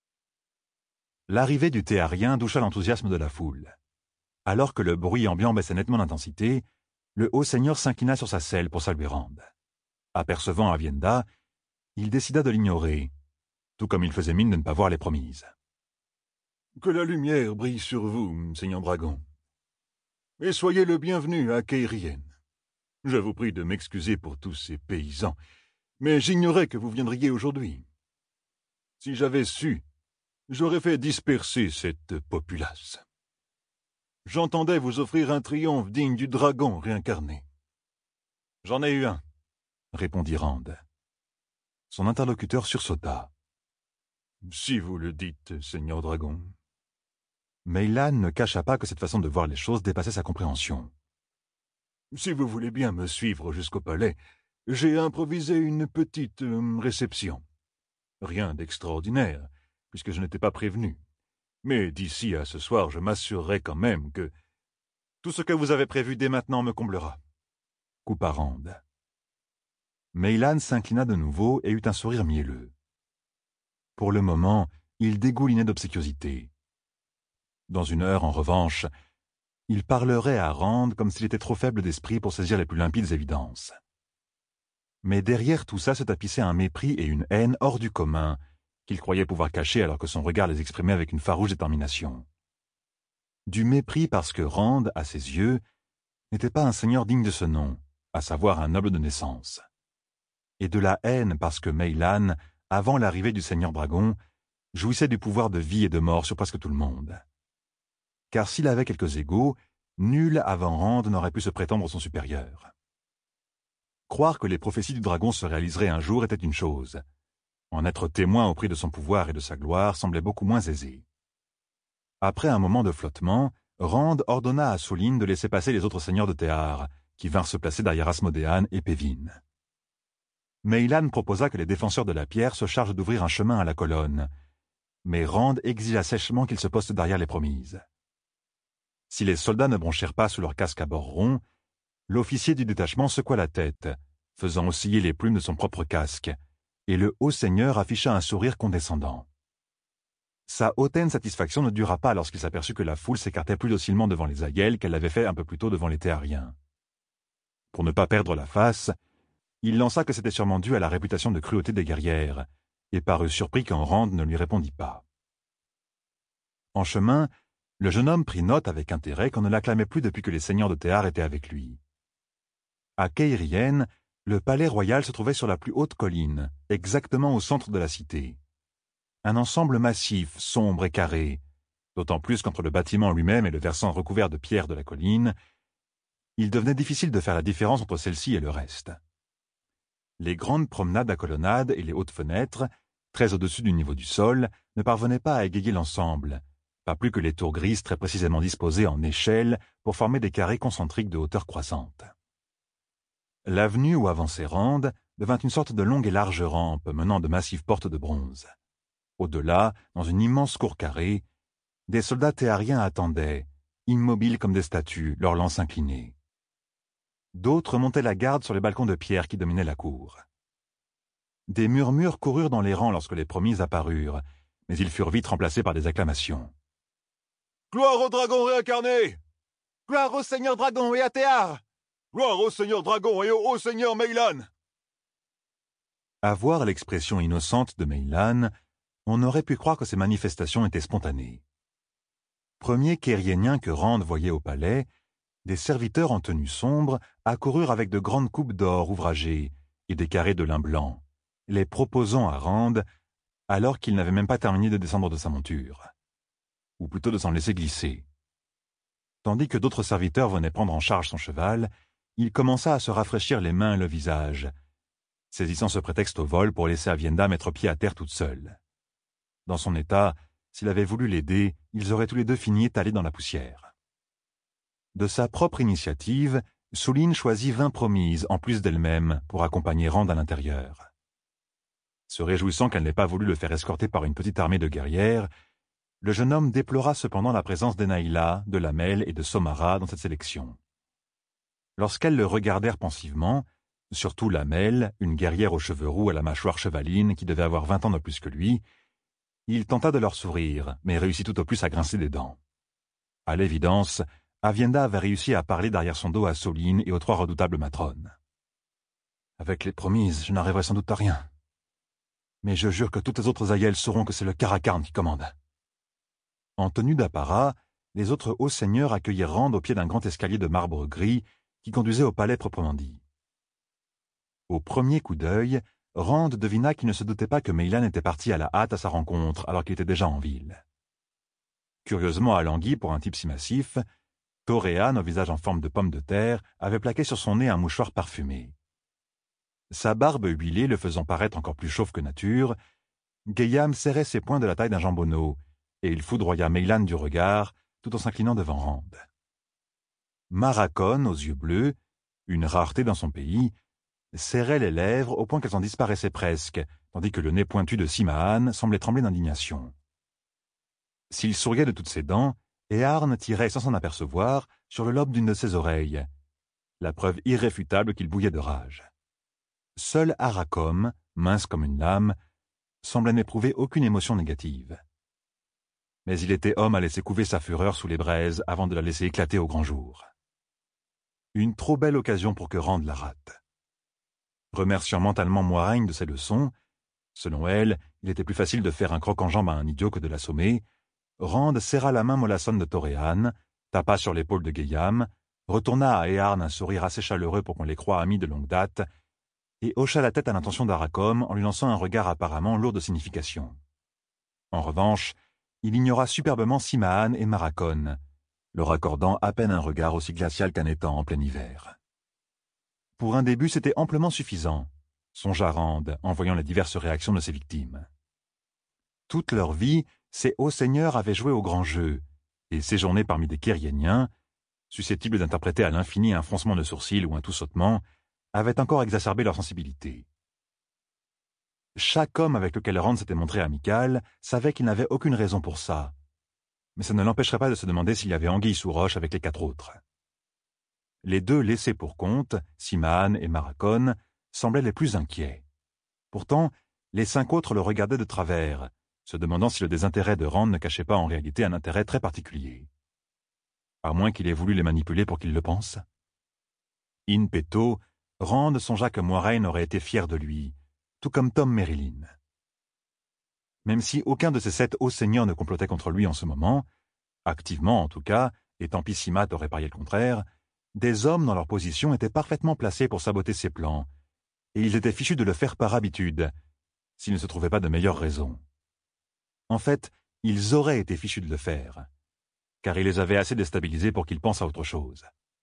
L'arrivée du Théarien doucha l'enthousiasme de la foule. Alors que le bruit ambiant baissait nettement d'intensité, le haut seigneur s'inclina sur sa selle pour saluer Rand. Apercevant Aviendha, il décida de l'ignorer, tout comme il faisait mine de ne pas voir les promises. « Que la lumière brille sur vous, seigneur dragon. Et soyez le bienvenu à Caerhien. Je vous prie de m'excuser pour tous ces paysans, mais j'ignorais que vous viendriez aujourd'hui. Si j'avais su, j'aurais fait disperser cette populace. J'entendais vous offrir un triomphe digne du dragon réincarné. »« J'en ai eu un, » répondit Rand. Son interlocuteur sursauta. « Si vous le dites, seigneur dragon. » Meylan ne cacha pas que cette façon de voir les choses dépassait sa compréhension. « Si vous voulez bien me suivre jusqu'au palais, j'ai improvisé une petite euh, réception. Rien d'extraordinaire, puisque je n'étais pas prévenu. Mais d'ici à ce soir, je m'assurerai quand même que... »« Tout ce que vous avez prévu dès maintenant me comblera, » coupa Rand. Meylan s'inclina de nouveau et eut un sourire mielleux. Pour le moment, il dégoulinait d'obséquiosité. Dans une heure, en revanche, il parlerait à Rand comme s'il était trop faible d'esprit pour saisir les plus limpides évidences. Mais derrière tout ça se tapissait un mépris et une haine hors du commun, qu'il croyait pouvoir cacher alors que son regard les exprimait avec une farouche détermination. Du mépris parce que Rand, à ses yeux, n'était pas un seigneur digne de ce nom, à savoir un noble de naissance. Et de la haine parce que Meylan, avant l'arrivée du seigneur dragon, jouissait du pouvoir de vie et de mort sur presque tout le monde. Car s'il avait quelques égaux, nul avant Rand n'aurait pu se prétendre son supérieur. Croire que les prophéties du dragon se réaliseraient un jour était une chose. En être témoin au prix de son pouvoir et de sa gloire semblait beaucoup moins aisé. Après un moment de flottement, Rand ordonna à Souline de laisser passer les autres seigneurs de Théar, qui vinrent se placer derrière Asmodéane et Pévin. Meylan proposa que les défenseurs de la pierre se chargent d'ouvrir un chemin à la colonne, mais Rand exigea sèchement qu'ils se postent derrière les promises. Si les soldats ne bronchèrent pas sous leur casque à bord rond, l'officier du détachement secoua la tête, faisant osciller les plumes de son propre casque, et le haut seigneur afficha un sourire condescendant. Sa hautaine satisfaction ne dura pas lorsqu'il s'aperçut que la foule s'écartait plus docilement devant les aïels qu'elle l'avait fait un peu plus tôt devant les Théariens. Pour ne pas perdre la face, il lança que c'était sûrement dû à la réputation de cruauté des guerrières, et parut surpris quand Rand ne lui répondit pas. En chemin, le jeune homme prit note avec intérêt qu'on ne l'acclamait plus depuis que les seigneurs de Théar étaient avec lui. À Caerhien, le palais royal se trouvait sur la plus haute colline, exactement au centre de la cité. Un ensemble massif, sombre et carré, d'autant plus qu'entre le bâtiment lui-même et le versant recouvert de pierres de la colline, il devenait difficile de faire la différence entre celle-ci et le reste. Les grandes promenades à colonnades et les hautes fenêtres, très au-dessus du niveau du sol, ne parvenaient pas à égayer l'ensemble, pas plus que les tours grises très précisément disposées en échelle pour former des carrés concentriques de hauteur croissante. L'avenue où avançait Rand devint une sorte de longue et large rampe menant de massives portes de bronze. Au-delà, dans une immense cour carrée, des soldats théariens attendaient, immobiles comme des statues, leurs lances inclinées. D'autres montaient la garde sur les balcons de pierre qui dominaient la cour. Des murmures coururent dans les rangs lorsque les promises apparurent, mais ils furent vite remplacés par des acclamations. « Gloire au dragon réincarné ! Gloire au seigneur dragon et à Théar ! Gloire au seigneur dragon et au haut seigneur Meylan !» À voir l'expression innocente de Meylan, on aurait pu croire que ces manifestations étaient spontanées. Premier Caerhienien que Rand voyait au palais, des serviteurs en tenue sombre accoururent avec de grandes coupes d'or ouvragées et des carrés de lin blanc, les proposant à Rand alors qu'il n'avait même pas terminé de descendre de sa monture, ou plutôt de s'en laisser glisser. Tandis que d'autres serviteurs venaient prendre en charge son cheval, il commença à se rafraîchir les mains et le visage, saisissant ce prétexte au vol pour laisser Avienda mettre pied à terre toute seule. Dans son état, s'il avait voulu l'aider, ils auraient tous les deux fini étalés dans la poussière. De sa propre initiative, Souline choisit vingt promises, en plus d'elle-même, pour accompagner Rand à l'intérieur. Se réjouissant qu'elle n'ait pas voulu le faire escorter par une petite armée de guerrières, le jeune homme déplora cependant la présence d'Enaïla, de Lamel et de Somara dans cette sélection. Lorsqu'elles le regardèrent pensivement, surtout Lamel, une guerrière aux cheveux roux à la mâchoire chevaline qui devait avoir vingt ans de plus que lui, il tenta de leur sourire, mais réussit tout au plus à grincer des dents. À l'évidence, Avienda avait réussi à parler derrière son dos à Soline et aux trois redoutables matrones. « Avec les promises, je n'arriverai sans doute à rien. Mais je jure que toutes les autres aïeules sauront que c'est le Karakarn qui commande. » En tenue d'apparat, les autres hauts seigneurs accueillirent Rand au pied d'un grand escalier de marbre gris qui conduisait au palais proprement dit. Au premier coup d'œil, Rand devina qu'il ne se doutait pas que Meylan était parti à la hâte à sa rencontre alors qu'il était déjà en ville. Curieusement alangui pour un type si massif, Toréan, au visage en forme de pomme de terre, avait plaqué sur son nez un mouchoir parfumé. Sa barbe huilée le faisant paraître encore plus chauve que nature, Gayam serrait ses poings de la taille d'un jambonneau, et il foudroya Meylan du regard, tout en s'inclinant devant Rand. Maracon, aux yeux bleus, une rareté dans son pays, serrait les lèvres au point qu'elles en disparaissaient presque, tandis que le nez pointu de Simahan semblait trembler d'indignation. S'il souriait de toutes ses dents, Earn tirait sans s'en apercevoir sur le lobe d'une de ses oreilles, la preuve irréfutable qu'il bouillait de rage. Seul Arakom, mince comme une lame, semblait n'éprouver aucune émotion négative. Mais il était homme à laisser couver sa fureur sous les braises avant de la laisser éclater au grand jour. Une trop belle occasion pour que Rand la rate. Remerciant mentalement Moiraine de ses leçons, selon elle, il était plus facile de faire un croc-en-jambe à un idiot que de l'assommer, Rand serra la main mollassonne de Toréan, tapa sur l'épaule de Gayam, retourna à Earn un sourire assez chaleureux pour qu'on les croie amis de longue date, et hocha la tête à l'intention d'Arakom en lui lançant un regard apparemment lourd de signification. En revanche, il ignora superbement Simahan et Maracon, leur accordant à peine un regard aussi glacial qu'un étang en plein hiver. Pour un début, c'était amplement suffisant, songea Rand en voyant les diverses réactions de ses victimes. Toute leur vie, ces hauts seigneurs avaient joué au grand jeu, et séjourné parmi des Kérieniens, susceptibles d'interpréter à l'infini un froncement de sourcils ou un tout sautement, avaient encore exacerbé leur sensibilité. Chaque homme avec lequel Rand s'était montré amical savait qu'il n'avait aucune raison pour ça, mais ça ne l'empêcherait pas de se demander s'il y avait anguille sous roche avec les quatre autres. Les deux laissés pour compte, Simahan et Maracon, semblaient les plus inquiets. Pourtant, les cinq autres le regardaient de travers, se demandant si le désintérêt de Rand ne cachait pas en réalité un intérêt très particulier. À moins qu'il ait voulu les manipuler pour qu'ils le pensent. In petto, Rand songea que Moiraine aurait été fier de lui, tout comme Tom Merrilin. Même si aucun de ces sept hauts seigneurs ne complotait contre lui en ce moment, activement en tout cas, et tant pis si Matt aurait parié le contraire, des hommes dans leur position étaient parfaitement placés pour saboter ses plans, et ils étaient fichus de le faire par habitude, s'il ne se trouvait pas de meilleures raisons. En fait, ils auraient été fichus de le faire, car il les avait assez déstabilisés pour qu'ils pensent à autre chose.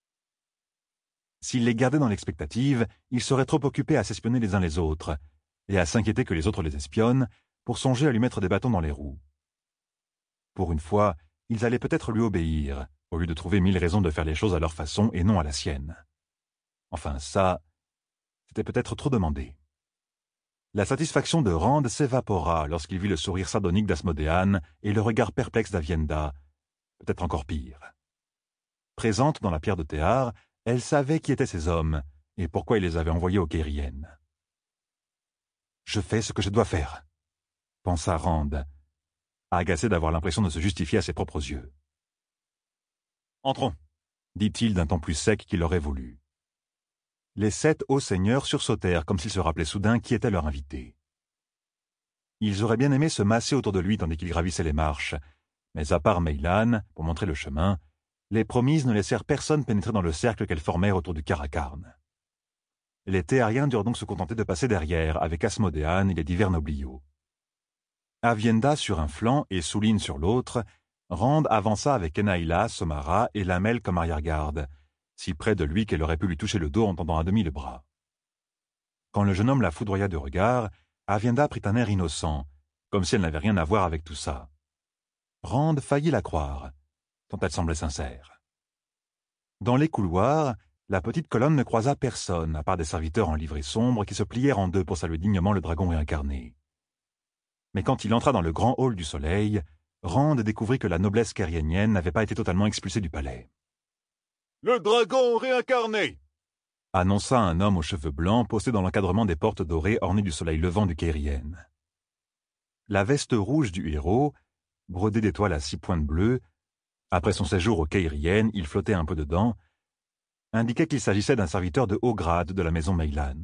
S'il les gardait dans l'expectative, ils seraient trop occupés à s'espionner les uns les autres, et à s'inquiéter que les autres les espionnent, pour songer à lui mettre des bâtons dans les roues. Pour une fois, ils allaient peut-être lui obéir, au lieu de trouver mille raisons de faire les choses à leur façon et non à la sienne. Enfin, ça, c'était peut-être trop demandé. La satisfaction de Rand s'évapora lorsqu'il vit le sourire sardonique d'Asmodéan et le regard perplexe d'Avienda, peut-être encore pire. Présente dans la pierre de Théar, elle savait qui étaient ces hommes et pourquoi il les avait envoyés aux Kériennes. « Je fais ce que je dois faire », pensa Rand, agacé d'avoir l'impression de se justifier à ses propres yeux. « Entrons », dit-il d'un ton plus sec qu'il aurait voulu. Les sept hauts seigneurs sursautèrent comme s'ils se rappelaient soudain qui était leur invité. Ils auraient bien aimé se masser autour de lui tandis qu'il gravissait les marches, mais à part Meylan, pour montrer le chemin, les promises ne laissèrent personne pénétrer dans le cercle qu'elles formèrent autour du Karakarn. Les Théariens durent donc se contenter de passer derrière, avec Asmodéan et les divers nobliaux. Avienda sur un flanc et Souline sur l'autre, Rand avança avec Enaïla, Somara et Lamel comme arrière-garde, si près de lui qu'elle aurait pu lui toucher le dos en tendant à demi le bras. Quand le jeune homme la foudroya de regard, Aviendha prit un air innocent, comme si elle n'avait rien à voir avec tout ça. Rand faillit la croire, tant elle semblait sincère. Dans les couloirs, la petite colonne ne croisa personne, à part des serviteurs en livrée sombre qui se plièrent en deux pour saluer dignement le dragon réincarné. Mais quand il entra dans le grand hall du soleil, Rand découvrit que la noblesse kérienienne n'avait pas été totalement expulsée du palais. « Le dragon réincarné !» annonça un homme aux cheveux blancs posté dans l'encadrement des portes dorées ornées du soleil levant du Kérien. La veste rouge du héros, brodée d'étoiles à six pointes bleues, après son séjour au Kérien, il flottait un peu dedans, indiquait qu'il s'agissait d'un serviteur de haut grade de la maison Meilan.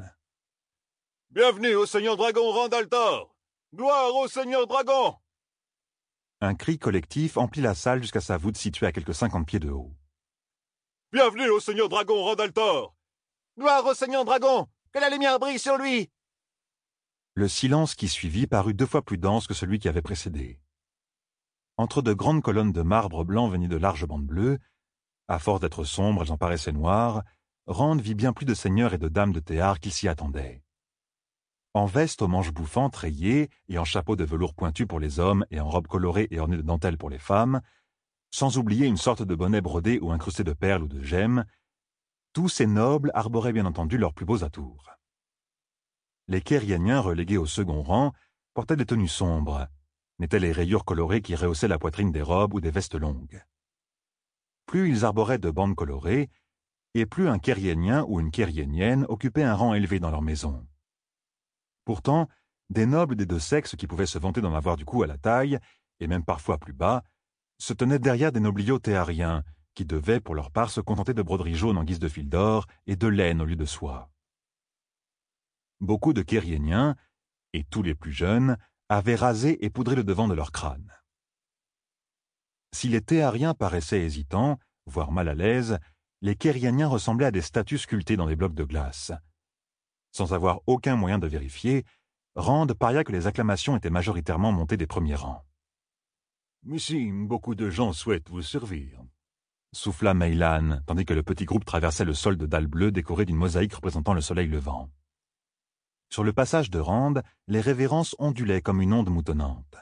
« Bienvenue au Seigneur Dragon Randaltor! Gloire au Seigneur Dragon !» Un cri collectif emplit la salle jusqu'à sa voûte située à quelques cinquante pieds de haut. « Bienvenue au Seigneur Dragon Randaltor! Gloire au Seigneur Dragon! Que la lumière brille sur lui !» Le silence qui suivit parut deux fois plus dense que celui qui avait précédé. Entre de grandes colonnes de marbre blanc venues de larges bandes bleues, à force d'être sombres, elles en paraissaient noires, Rand vit bien plus de seigneurs et de dames de théâtre qu'il s'y attendait. En veste aux manches bouffantes rayées et en chapeau de velours pointu pour les hommes et en robe colorée et ornée de dentelles pour les femmes, sans oublier une sorte de bonnet brodé ou incrusté de perles ou de gemmes, tous ces nobles arboraient bien entendu leurs plus beaux atours. Les Kérieniens relégués au second rang portaient des tenues sombres, n'étaient les rayures colorées qui rehaussaient la poitrine des robes ou des vestes longues. Plus ils arboraient de bandes colorées, et plus un Kérienien ou une Kérienienne occupait un rang élevé dans leur maison. Pourtant, des nobles des deux sexes qui pouvaient se vanter d'en avoir du cou à la taille, et même parfois plus bas, se tenaient derrière des nobliaux théariens, qui devaient, pour leur part, se contenter de broderies jaunes en guise de fil d'or et de laine au lieu de soie. Beaucoup de Kérieniens, et tous les plus jeunes, avaient rasé et poudré le devant de leur crâne. Si les théariens paraissaient hésitants, voire mal à l'aise, les Kérieniens ressemblaient à des statues sculptées dans des blocs de glace. Sans avoir aucun moyen de vérifier, Rand paria que les acclamations étaient majoritairement montées des premiers rangs. « Ici, beaucoup de gens souhaitent vous servir. » souffla Meilan, tandis que le petit groupe traversait le sol de dalles bleues décoré d'une mosaïque représentant le soleil levant. Sur le passage de Rand, les révérences ondulaient comme une onde moutonnante.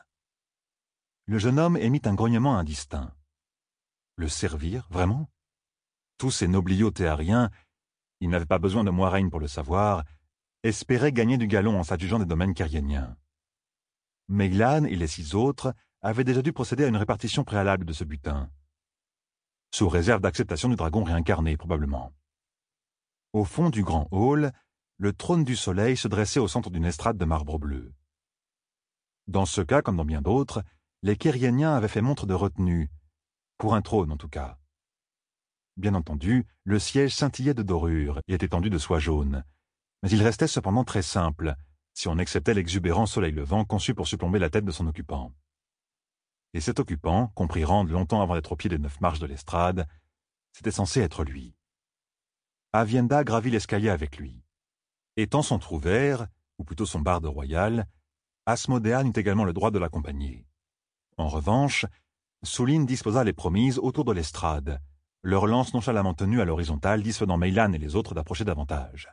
Le jeune homme émit un grognement indistinct. Le servir, vraiment? Tous ces nobliaux théariens, il n'avait pas besoin de moiraigne pour le savoir, espéraient gagner du galon en s'adjugeant des domaines kérieniens. Meilan et les six autres avaient déjà dû procéder à une répartition préalable de ce butin, sous réserve d'acceptation du dragon réincarné, probablement. Au fond du grand hall, le trône du soleil se dressait au centre d'une estrade de marbre bleu. Dans ce cas, comme dans bien d'autres, les Kérieniens avaient fait montre de retenue, pour un trône en tout cas. Bien entendu, le siège scintillait de dorure et était tendu de soie jaune, mais il restait cependant très simple, si on acceptait l'exubérant soleil levant conçu pour surplomber la tête de son occupant. Et cet occupant, comprit Rand longtemps avant d'être au pied des neuf marches de l'estrade, c'était censé être lui. Aviendha gravit l'escalier avec lui. Étant son trouvère, ou plutôt son barde royal, Asmodéane eut également le droit de l'accompagner. En revanche, Souline disposa les promises autour de l'estrade, leurs lances nonchalamment tenues à l'horizontale dissuadant Meilan et les autres d'approcher davantage.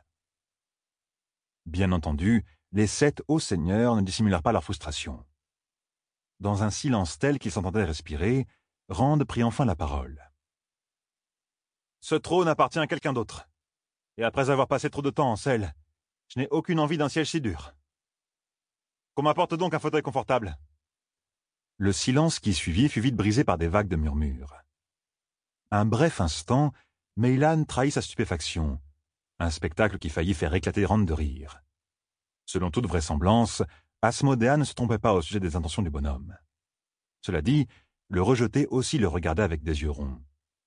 Bien entendu, les sept hauts seigneurs ne dissimulèrent pas leur frustration. Dans un silence tel qu'ils s'entendaient respirer, Rand prit enfin la parole. « Ce trône appartient à quelqu'un d'autre. Et après avoir passé trop de temps en selle, je n'ai aucune envie d'un siège si dur. Qu'on m'apporte donc un fauteuil confortable. » Le silence qui suivit fut vite brisé par des vagues de murmures. Un bref instant, Meilan trahit sa stupéfaction, un spectacle qui faillit faire éclater Rand de rire. Selon toute vraisemblance, Asmodéane ne se trompait pas au sujet des intentions du bonhomme. Cela dit, le rejeté aussi le regardait avec des yeux ronds.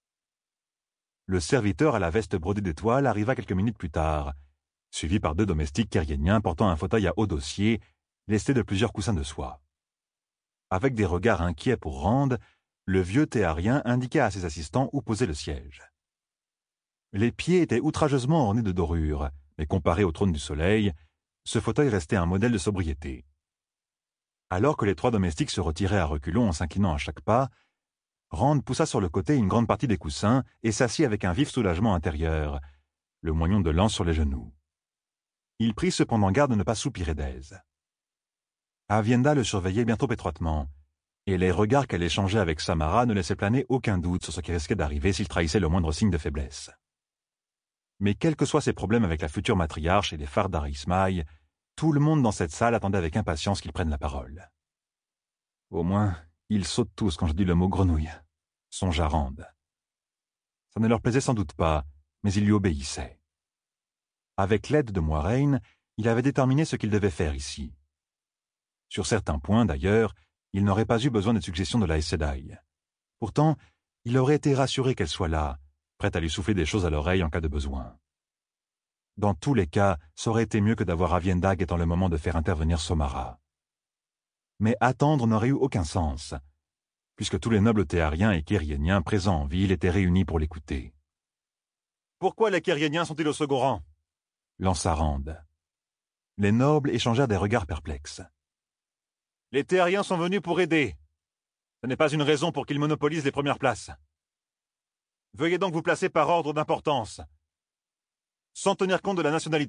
Le serviteur à la veste brodée d'étoiles arriva quelques minutes plus tard, suivi par deux domestiques kérieniens portant un fauteuil à haut dossier, lesté de plusieurs coussins de soie. Avec des regards inquiets pour Rand, le vieux théarien indiqua à ses assistants où poser le siège. Les pieds étaient outrageusement ornés de dorures, mais comparé au trône du soleil, ce fauteuil restait un modèle de sobriété. Alors que les trois domestiques se retiraient à reculons en s'inclinant à chaque pas, Rand poussa sur le côté une grande partie des coussins et s'assit avec un vif soulagement intérieur, le moignon de l'anse sur les genoux. il prit cependant garde de ne pas soupirer d'aise. Aviendha le surveillait bien trop étroitement, et les regards qu'elle échangeait avec Samara ne laissaient planer aucun doute sur ce qui risquait d'arriver s'il trahissait le moindre signe de faiblesse. Mais quels que soient ses problèmes avec la future matriarche et les Fardar Ismaï, tout le monde dans cette salle attendait avec impatience qu'il prenne la parole. Au moins, ils sautent tous quand je dis le mot grenouille, songea Rand. Ça ne leur plaisait sans doute pas, mais ils lui obéissaient. Avec l'aide de Moiraine, il avait déterminé ce qu'il devait faire ici. Sur certains points, d'ailleurs, il n'aurait pas eu besoin de suggestions de la Aes Sedai. Pourtant, il aurait été rassuré qu'elle soit là, prête à lui souffler des choses à l'oreille en cas de besoin. Dans tous les cas, ça aurait été mieux que d'avoir Aviendha étant le moment de faire intervenir Somara. Mais attendre n'aurait eu aucun sens, puisque tous les nobles théariens et kériéniens présents en ville étaient réunis pour l'écouter. « Pourquoi les kériéniens sont-ils au second rang » lança Rand. Les nobles échangèrent des regards perplexes. « Les théariens sont venus pour aider. Ce n'est pas une raison pour qu'ils monopolisent les premières places. Veuillez donc vous placer par ordre d'importance, sans tenir compte de la nationalité. »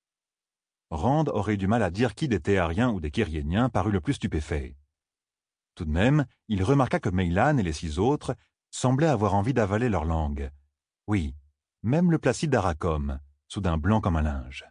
Rand aurait eu du mal à dire qui des théariens ou des kériéniens parut le plus stupéfait. Tout de même, il remarqua que Meylan et les six autres semblaient avoir envie d'avaler leur langue. Oui, même le placide Arakom, soudain blanc comme un linge.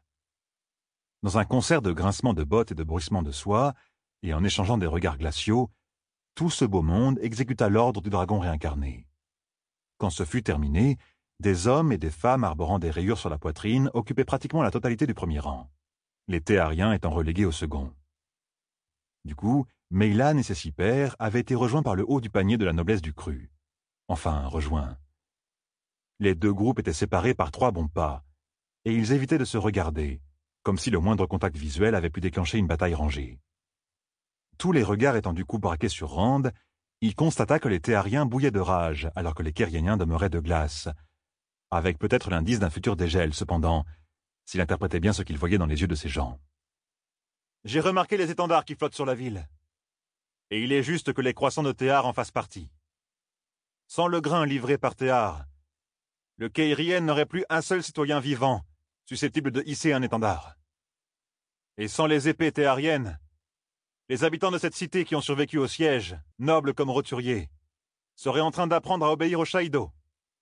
Dans un concert de grincements de bottes et de bruissements de soie, et en échangeant des regards glaciaux, tout ce beau monde exécuta l'ordre du dragon réincarné. Quand ce fut terminé, des hommes et des femmes arborant des rayures sur la poitrine occupaient pratiquement la totalité du premier rang, les théariens étant relégués au second. Du coup, Meylan et ses six pairs avaient été rejoints par le haut du panier de la noblesse du cru. Enfin, rejoints. Les deux groupes étaient séparés par trois bons pas, et ils évitaient de se regarder, comme si le moindre contact visuel avait pu déclencher une bataille rangée. Tous les regards étant du coup braqués sur Rand, il constata que les théariens bouillaient de rage, alors que les kériéniens demeuraient de glace, avec peut-être l'indice d'un futur dégel, cependant, s'il interprétait bien ce qu'il voyait dans les yeux de ces gens. « J'ai remarqué les étendards qui flottent sur la ville, et il est juste que les croissants de Théar en fassent partie. Sans le grain livré par Théar, le Keirien n'aurait plus un seul citoyen vivant susceptible de hisser un étendard. Et sans les épées théariennes, les habitants de cette cité qui ont survécu au siège, nobles comme roturiers, seraient en train d'apprendre à obéir au Shaido.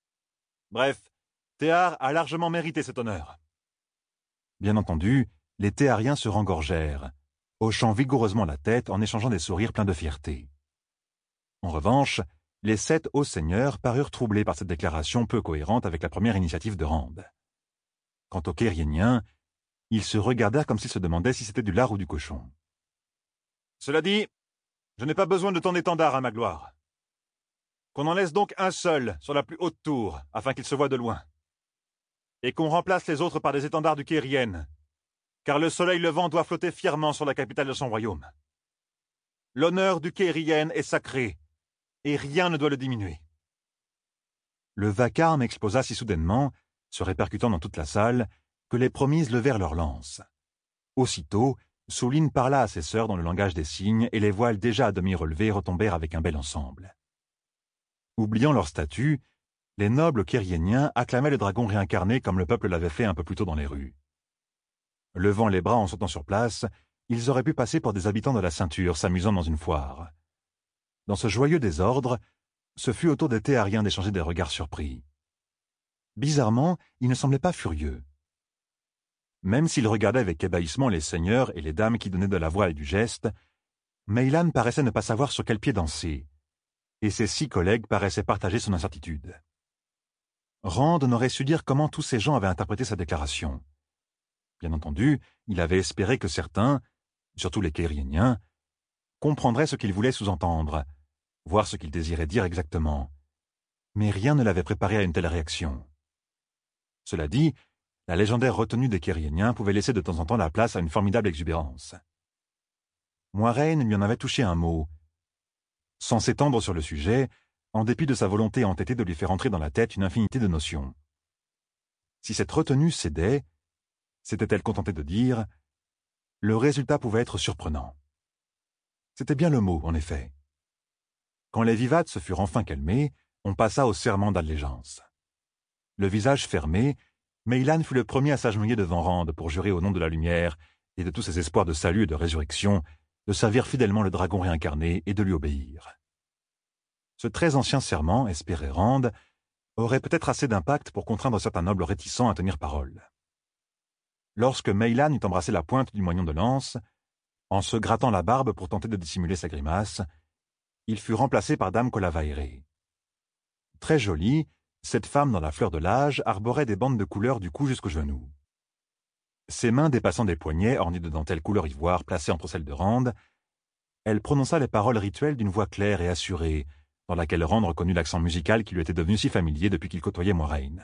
Bref, Théar a largement mérité cet honneur. » Bien entendu, les théariens se rengorgèrent, hochant vigoureusement la tête en échangeant des sourires pleins de fierté. En revanche, les sept hauts seigneurs parurent troublés par cette déclaration peu cohérente avec la première initiative de Rand. Quant aux kériéniens, ils se regardèrent comme s'ils se demandaient si c'était du lard ou du cochon. « Cela dit, je n'ai pas besoin de ton étendard à ma gloire. Qu'on en laisse donc un seul sur la plus haute tour, afin qu'il se voie de loin. Et qu'on remplace les autres par des étendards du Kérien, car le soleil levant doit flotter fièrement sur la capitale de son royaume. L'honneur du Kérien est sacré, et rien ne doit le diminuer. » Le vacarme explosa si soudainement, se répercutant dans toute la salle, que les promises levèrent leurs lances. Aussitôt, Souline parla à ses sœurs dans le langage des signes, et les voiles déjà à demi relevés retombèrent avec un bel ensemble. Oubliant leur statut, les nobles kériéniens acclamaient le dragon réincarné comme le peuple l'avait fait un peu plus tôt dans les rues. Levant les bras en sautant sur place, ils auraient pu passer pour des habitants de la ceinture s'amusant dans une foire. Dans ce joyeux désordre, ce fut au tour des théariens d'échanger des regards surpris. Bizarrement, ils ne semblaient pas furieux. Même s'ils regardaient avec ébahissement les seigneurs et les dames qui donnaient de la voix et du geste, Meylan paraissait ne pas savoir sur quel pied danser, et ses six collègues paraissaient partager son incertitude. Rand n'aurait su dire comment tous ces gens avaient interprété sa déclaration. Bien entendu, il avait espéré que certains, surtout les kériéniens, comprendraient ce qu'il voulait sous-entendre, voir ce qu'il désirait dire exactement. Mais rien ne l'avait préparé à une telle réaction. Cela dit, la légendaire retenue des kériéniens pouvait laisser de temps en temps la place à une formidable exubérance. Moiraine lui en avait touché un mot, sans s'étendre sur le sujet, en dépit de sa volonté entêtée de lui faire entrer dans la tête une infinité de notions. Si cette retenue cédait, s'était-elle contentée de dire, le résultat pouvait être surprenant. C'était bien le mot, en effet. Quand les vivates se furent enfin calmés, on passa au serment d'allégeance. Le visage fermé, Meylan fut le premier à s'agenouiller devant Rand pour jurer au nom de la lumière et de tous ses espoirs de salut et de résurrection de servir fidèlement le dragon réincarné et de lui obéir. Ce très ancien serment, espérait Rand, aurait peut-être assez d'impact pour contraindre certains nobles réticents à tenir parole. Lorsque Meylan eut embrassé la pointe du moignon de lance, en se grattant la barbe pour tenter de dissimuler sa grimace, il fut remplacé par Dame Colavaere. Très jolie, cette femme dans la fleur de l'âge arborait des bandes de couleur du cou jusqu'aux genoux. Ses mains dépassant des poignets ornés de dentelles couleur ivoire placées entre celles de Rand, elle prononça les paroles rituelles d'une voix claire et assurée, dans laquelle Rand reconnut l'accent musical qui lui était devenu si familier depuis qu'il côtoyait Moiraine.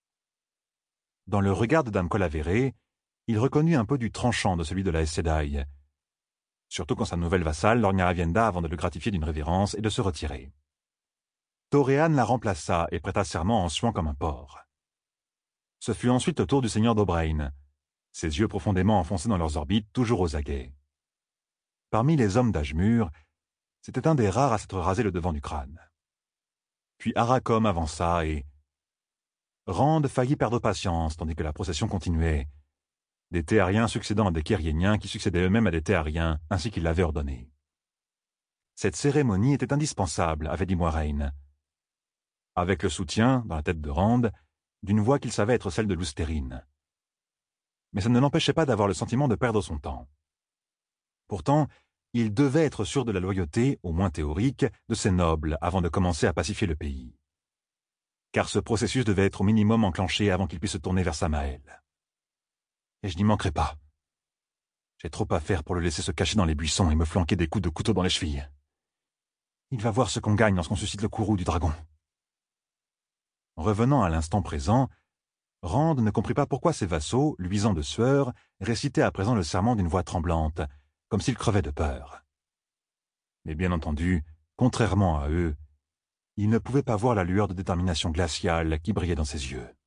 Dans le regard de Dame Colavaere, il reconnut un peu du tranchant de celui de la Aes Sedai, surtout quand sa nouvelle vassale lorgna Aviendha avant de le gratifier d'une révérence et de se retirer. Toréan la remplaça et prêta serment en suant comme un porc. Ce fut ensuite au tour du seigneur d'O'Brien, ses yeux profondément enfoncés dans leurs orbites, toujours aux aguets. Parmi les hommes d'âge mûr, c'était un des rares à s'être rasé le devant du crâne. Puis Arakom avança et... Rand faillit perdre patience tandis que la procession continuait, des Théariens succédant à des Kériéniens qui succédaient eux-mêmes à des Théariens, ainsi qu'il l'avait ordonné. Cette cérémonie était indispensable, avait dit Moiraine, avec le soutien, dans la tête de Rand, d'une voix qu'il savait être celle de Lousterine. Mais ça ne l'empêchait pas d'avoir le sentiment de perdre son temps. Pourtant, il devait être sûr de la loyauté, au moins théorique, de ses nobles avant de commencer à pacifier le pays. Car ce processus devait être au minimum enclenché avant qu'il puisse se tourner vers Samael. Et je n'y manquerai pas. J'ai trop à faire pour le laisser se cacher dans les buissons et me flanquer des coups de couteau dans les chevilles. Il va voir ce qu'on gagne lorsqu'on suscite le courroux du dragon. Revenant à l'instant présent, Rand ne comprit pas pourquoi ses vassaux, luisants de sueur, récitaient à présent le serment d'une voix tremblante, comme s'ils crevaient de peur. Mais bien entendu, contrairement à eux, il ne pouvait pas voir la lueur de détermination glaciale qui brillait dans ses yeux.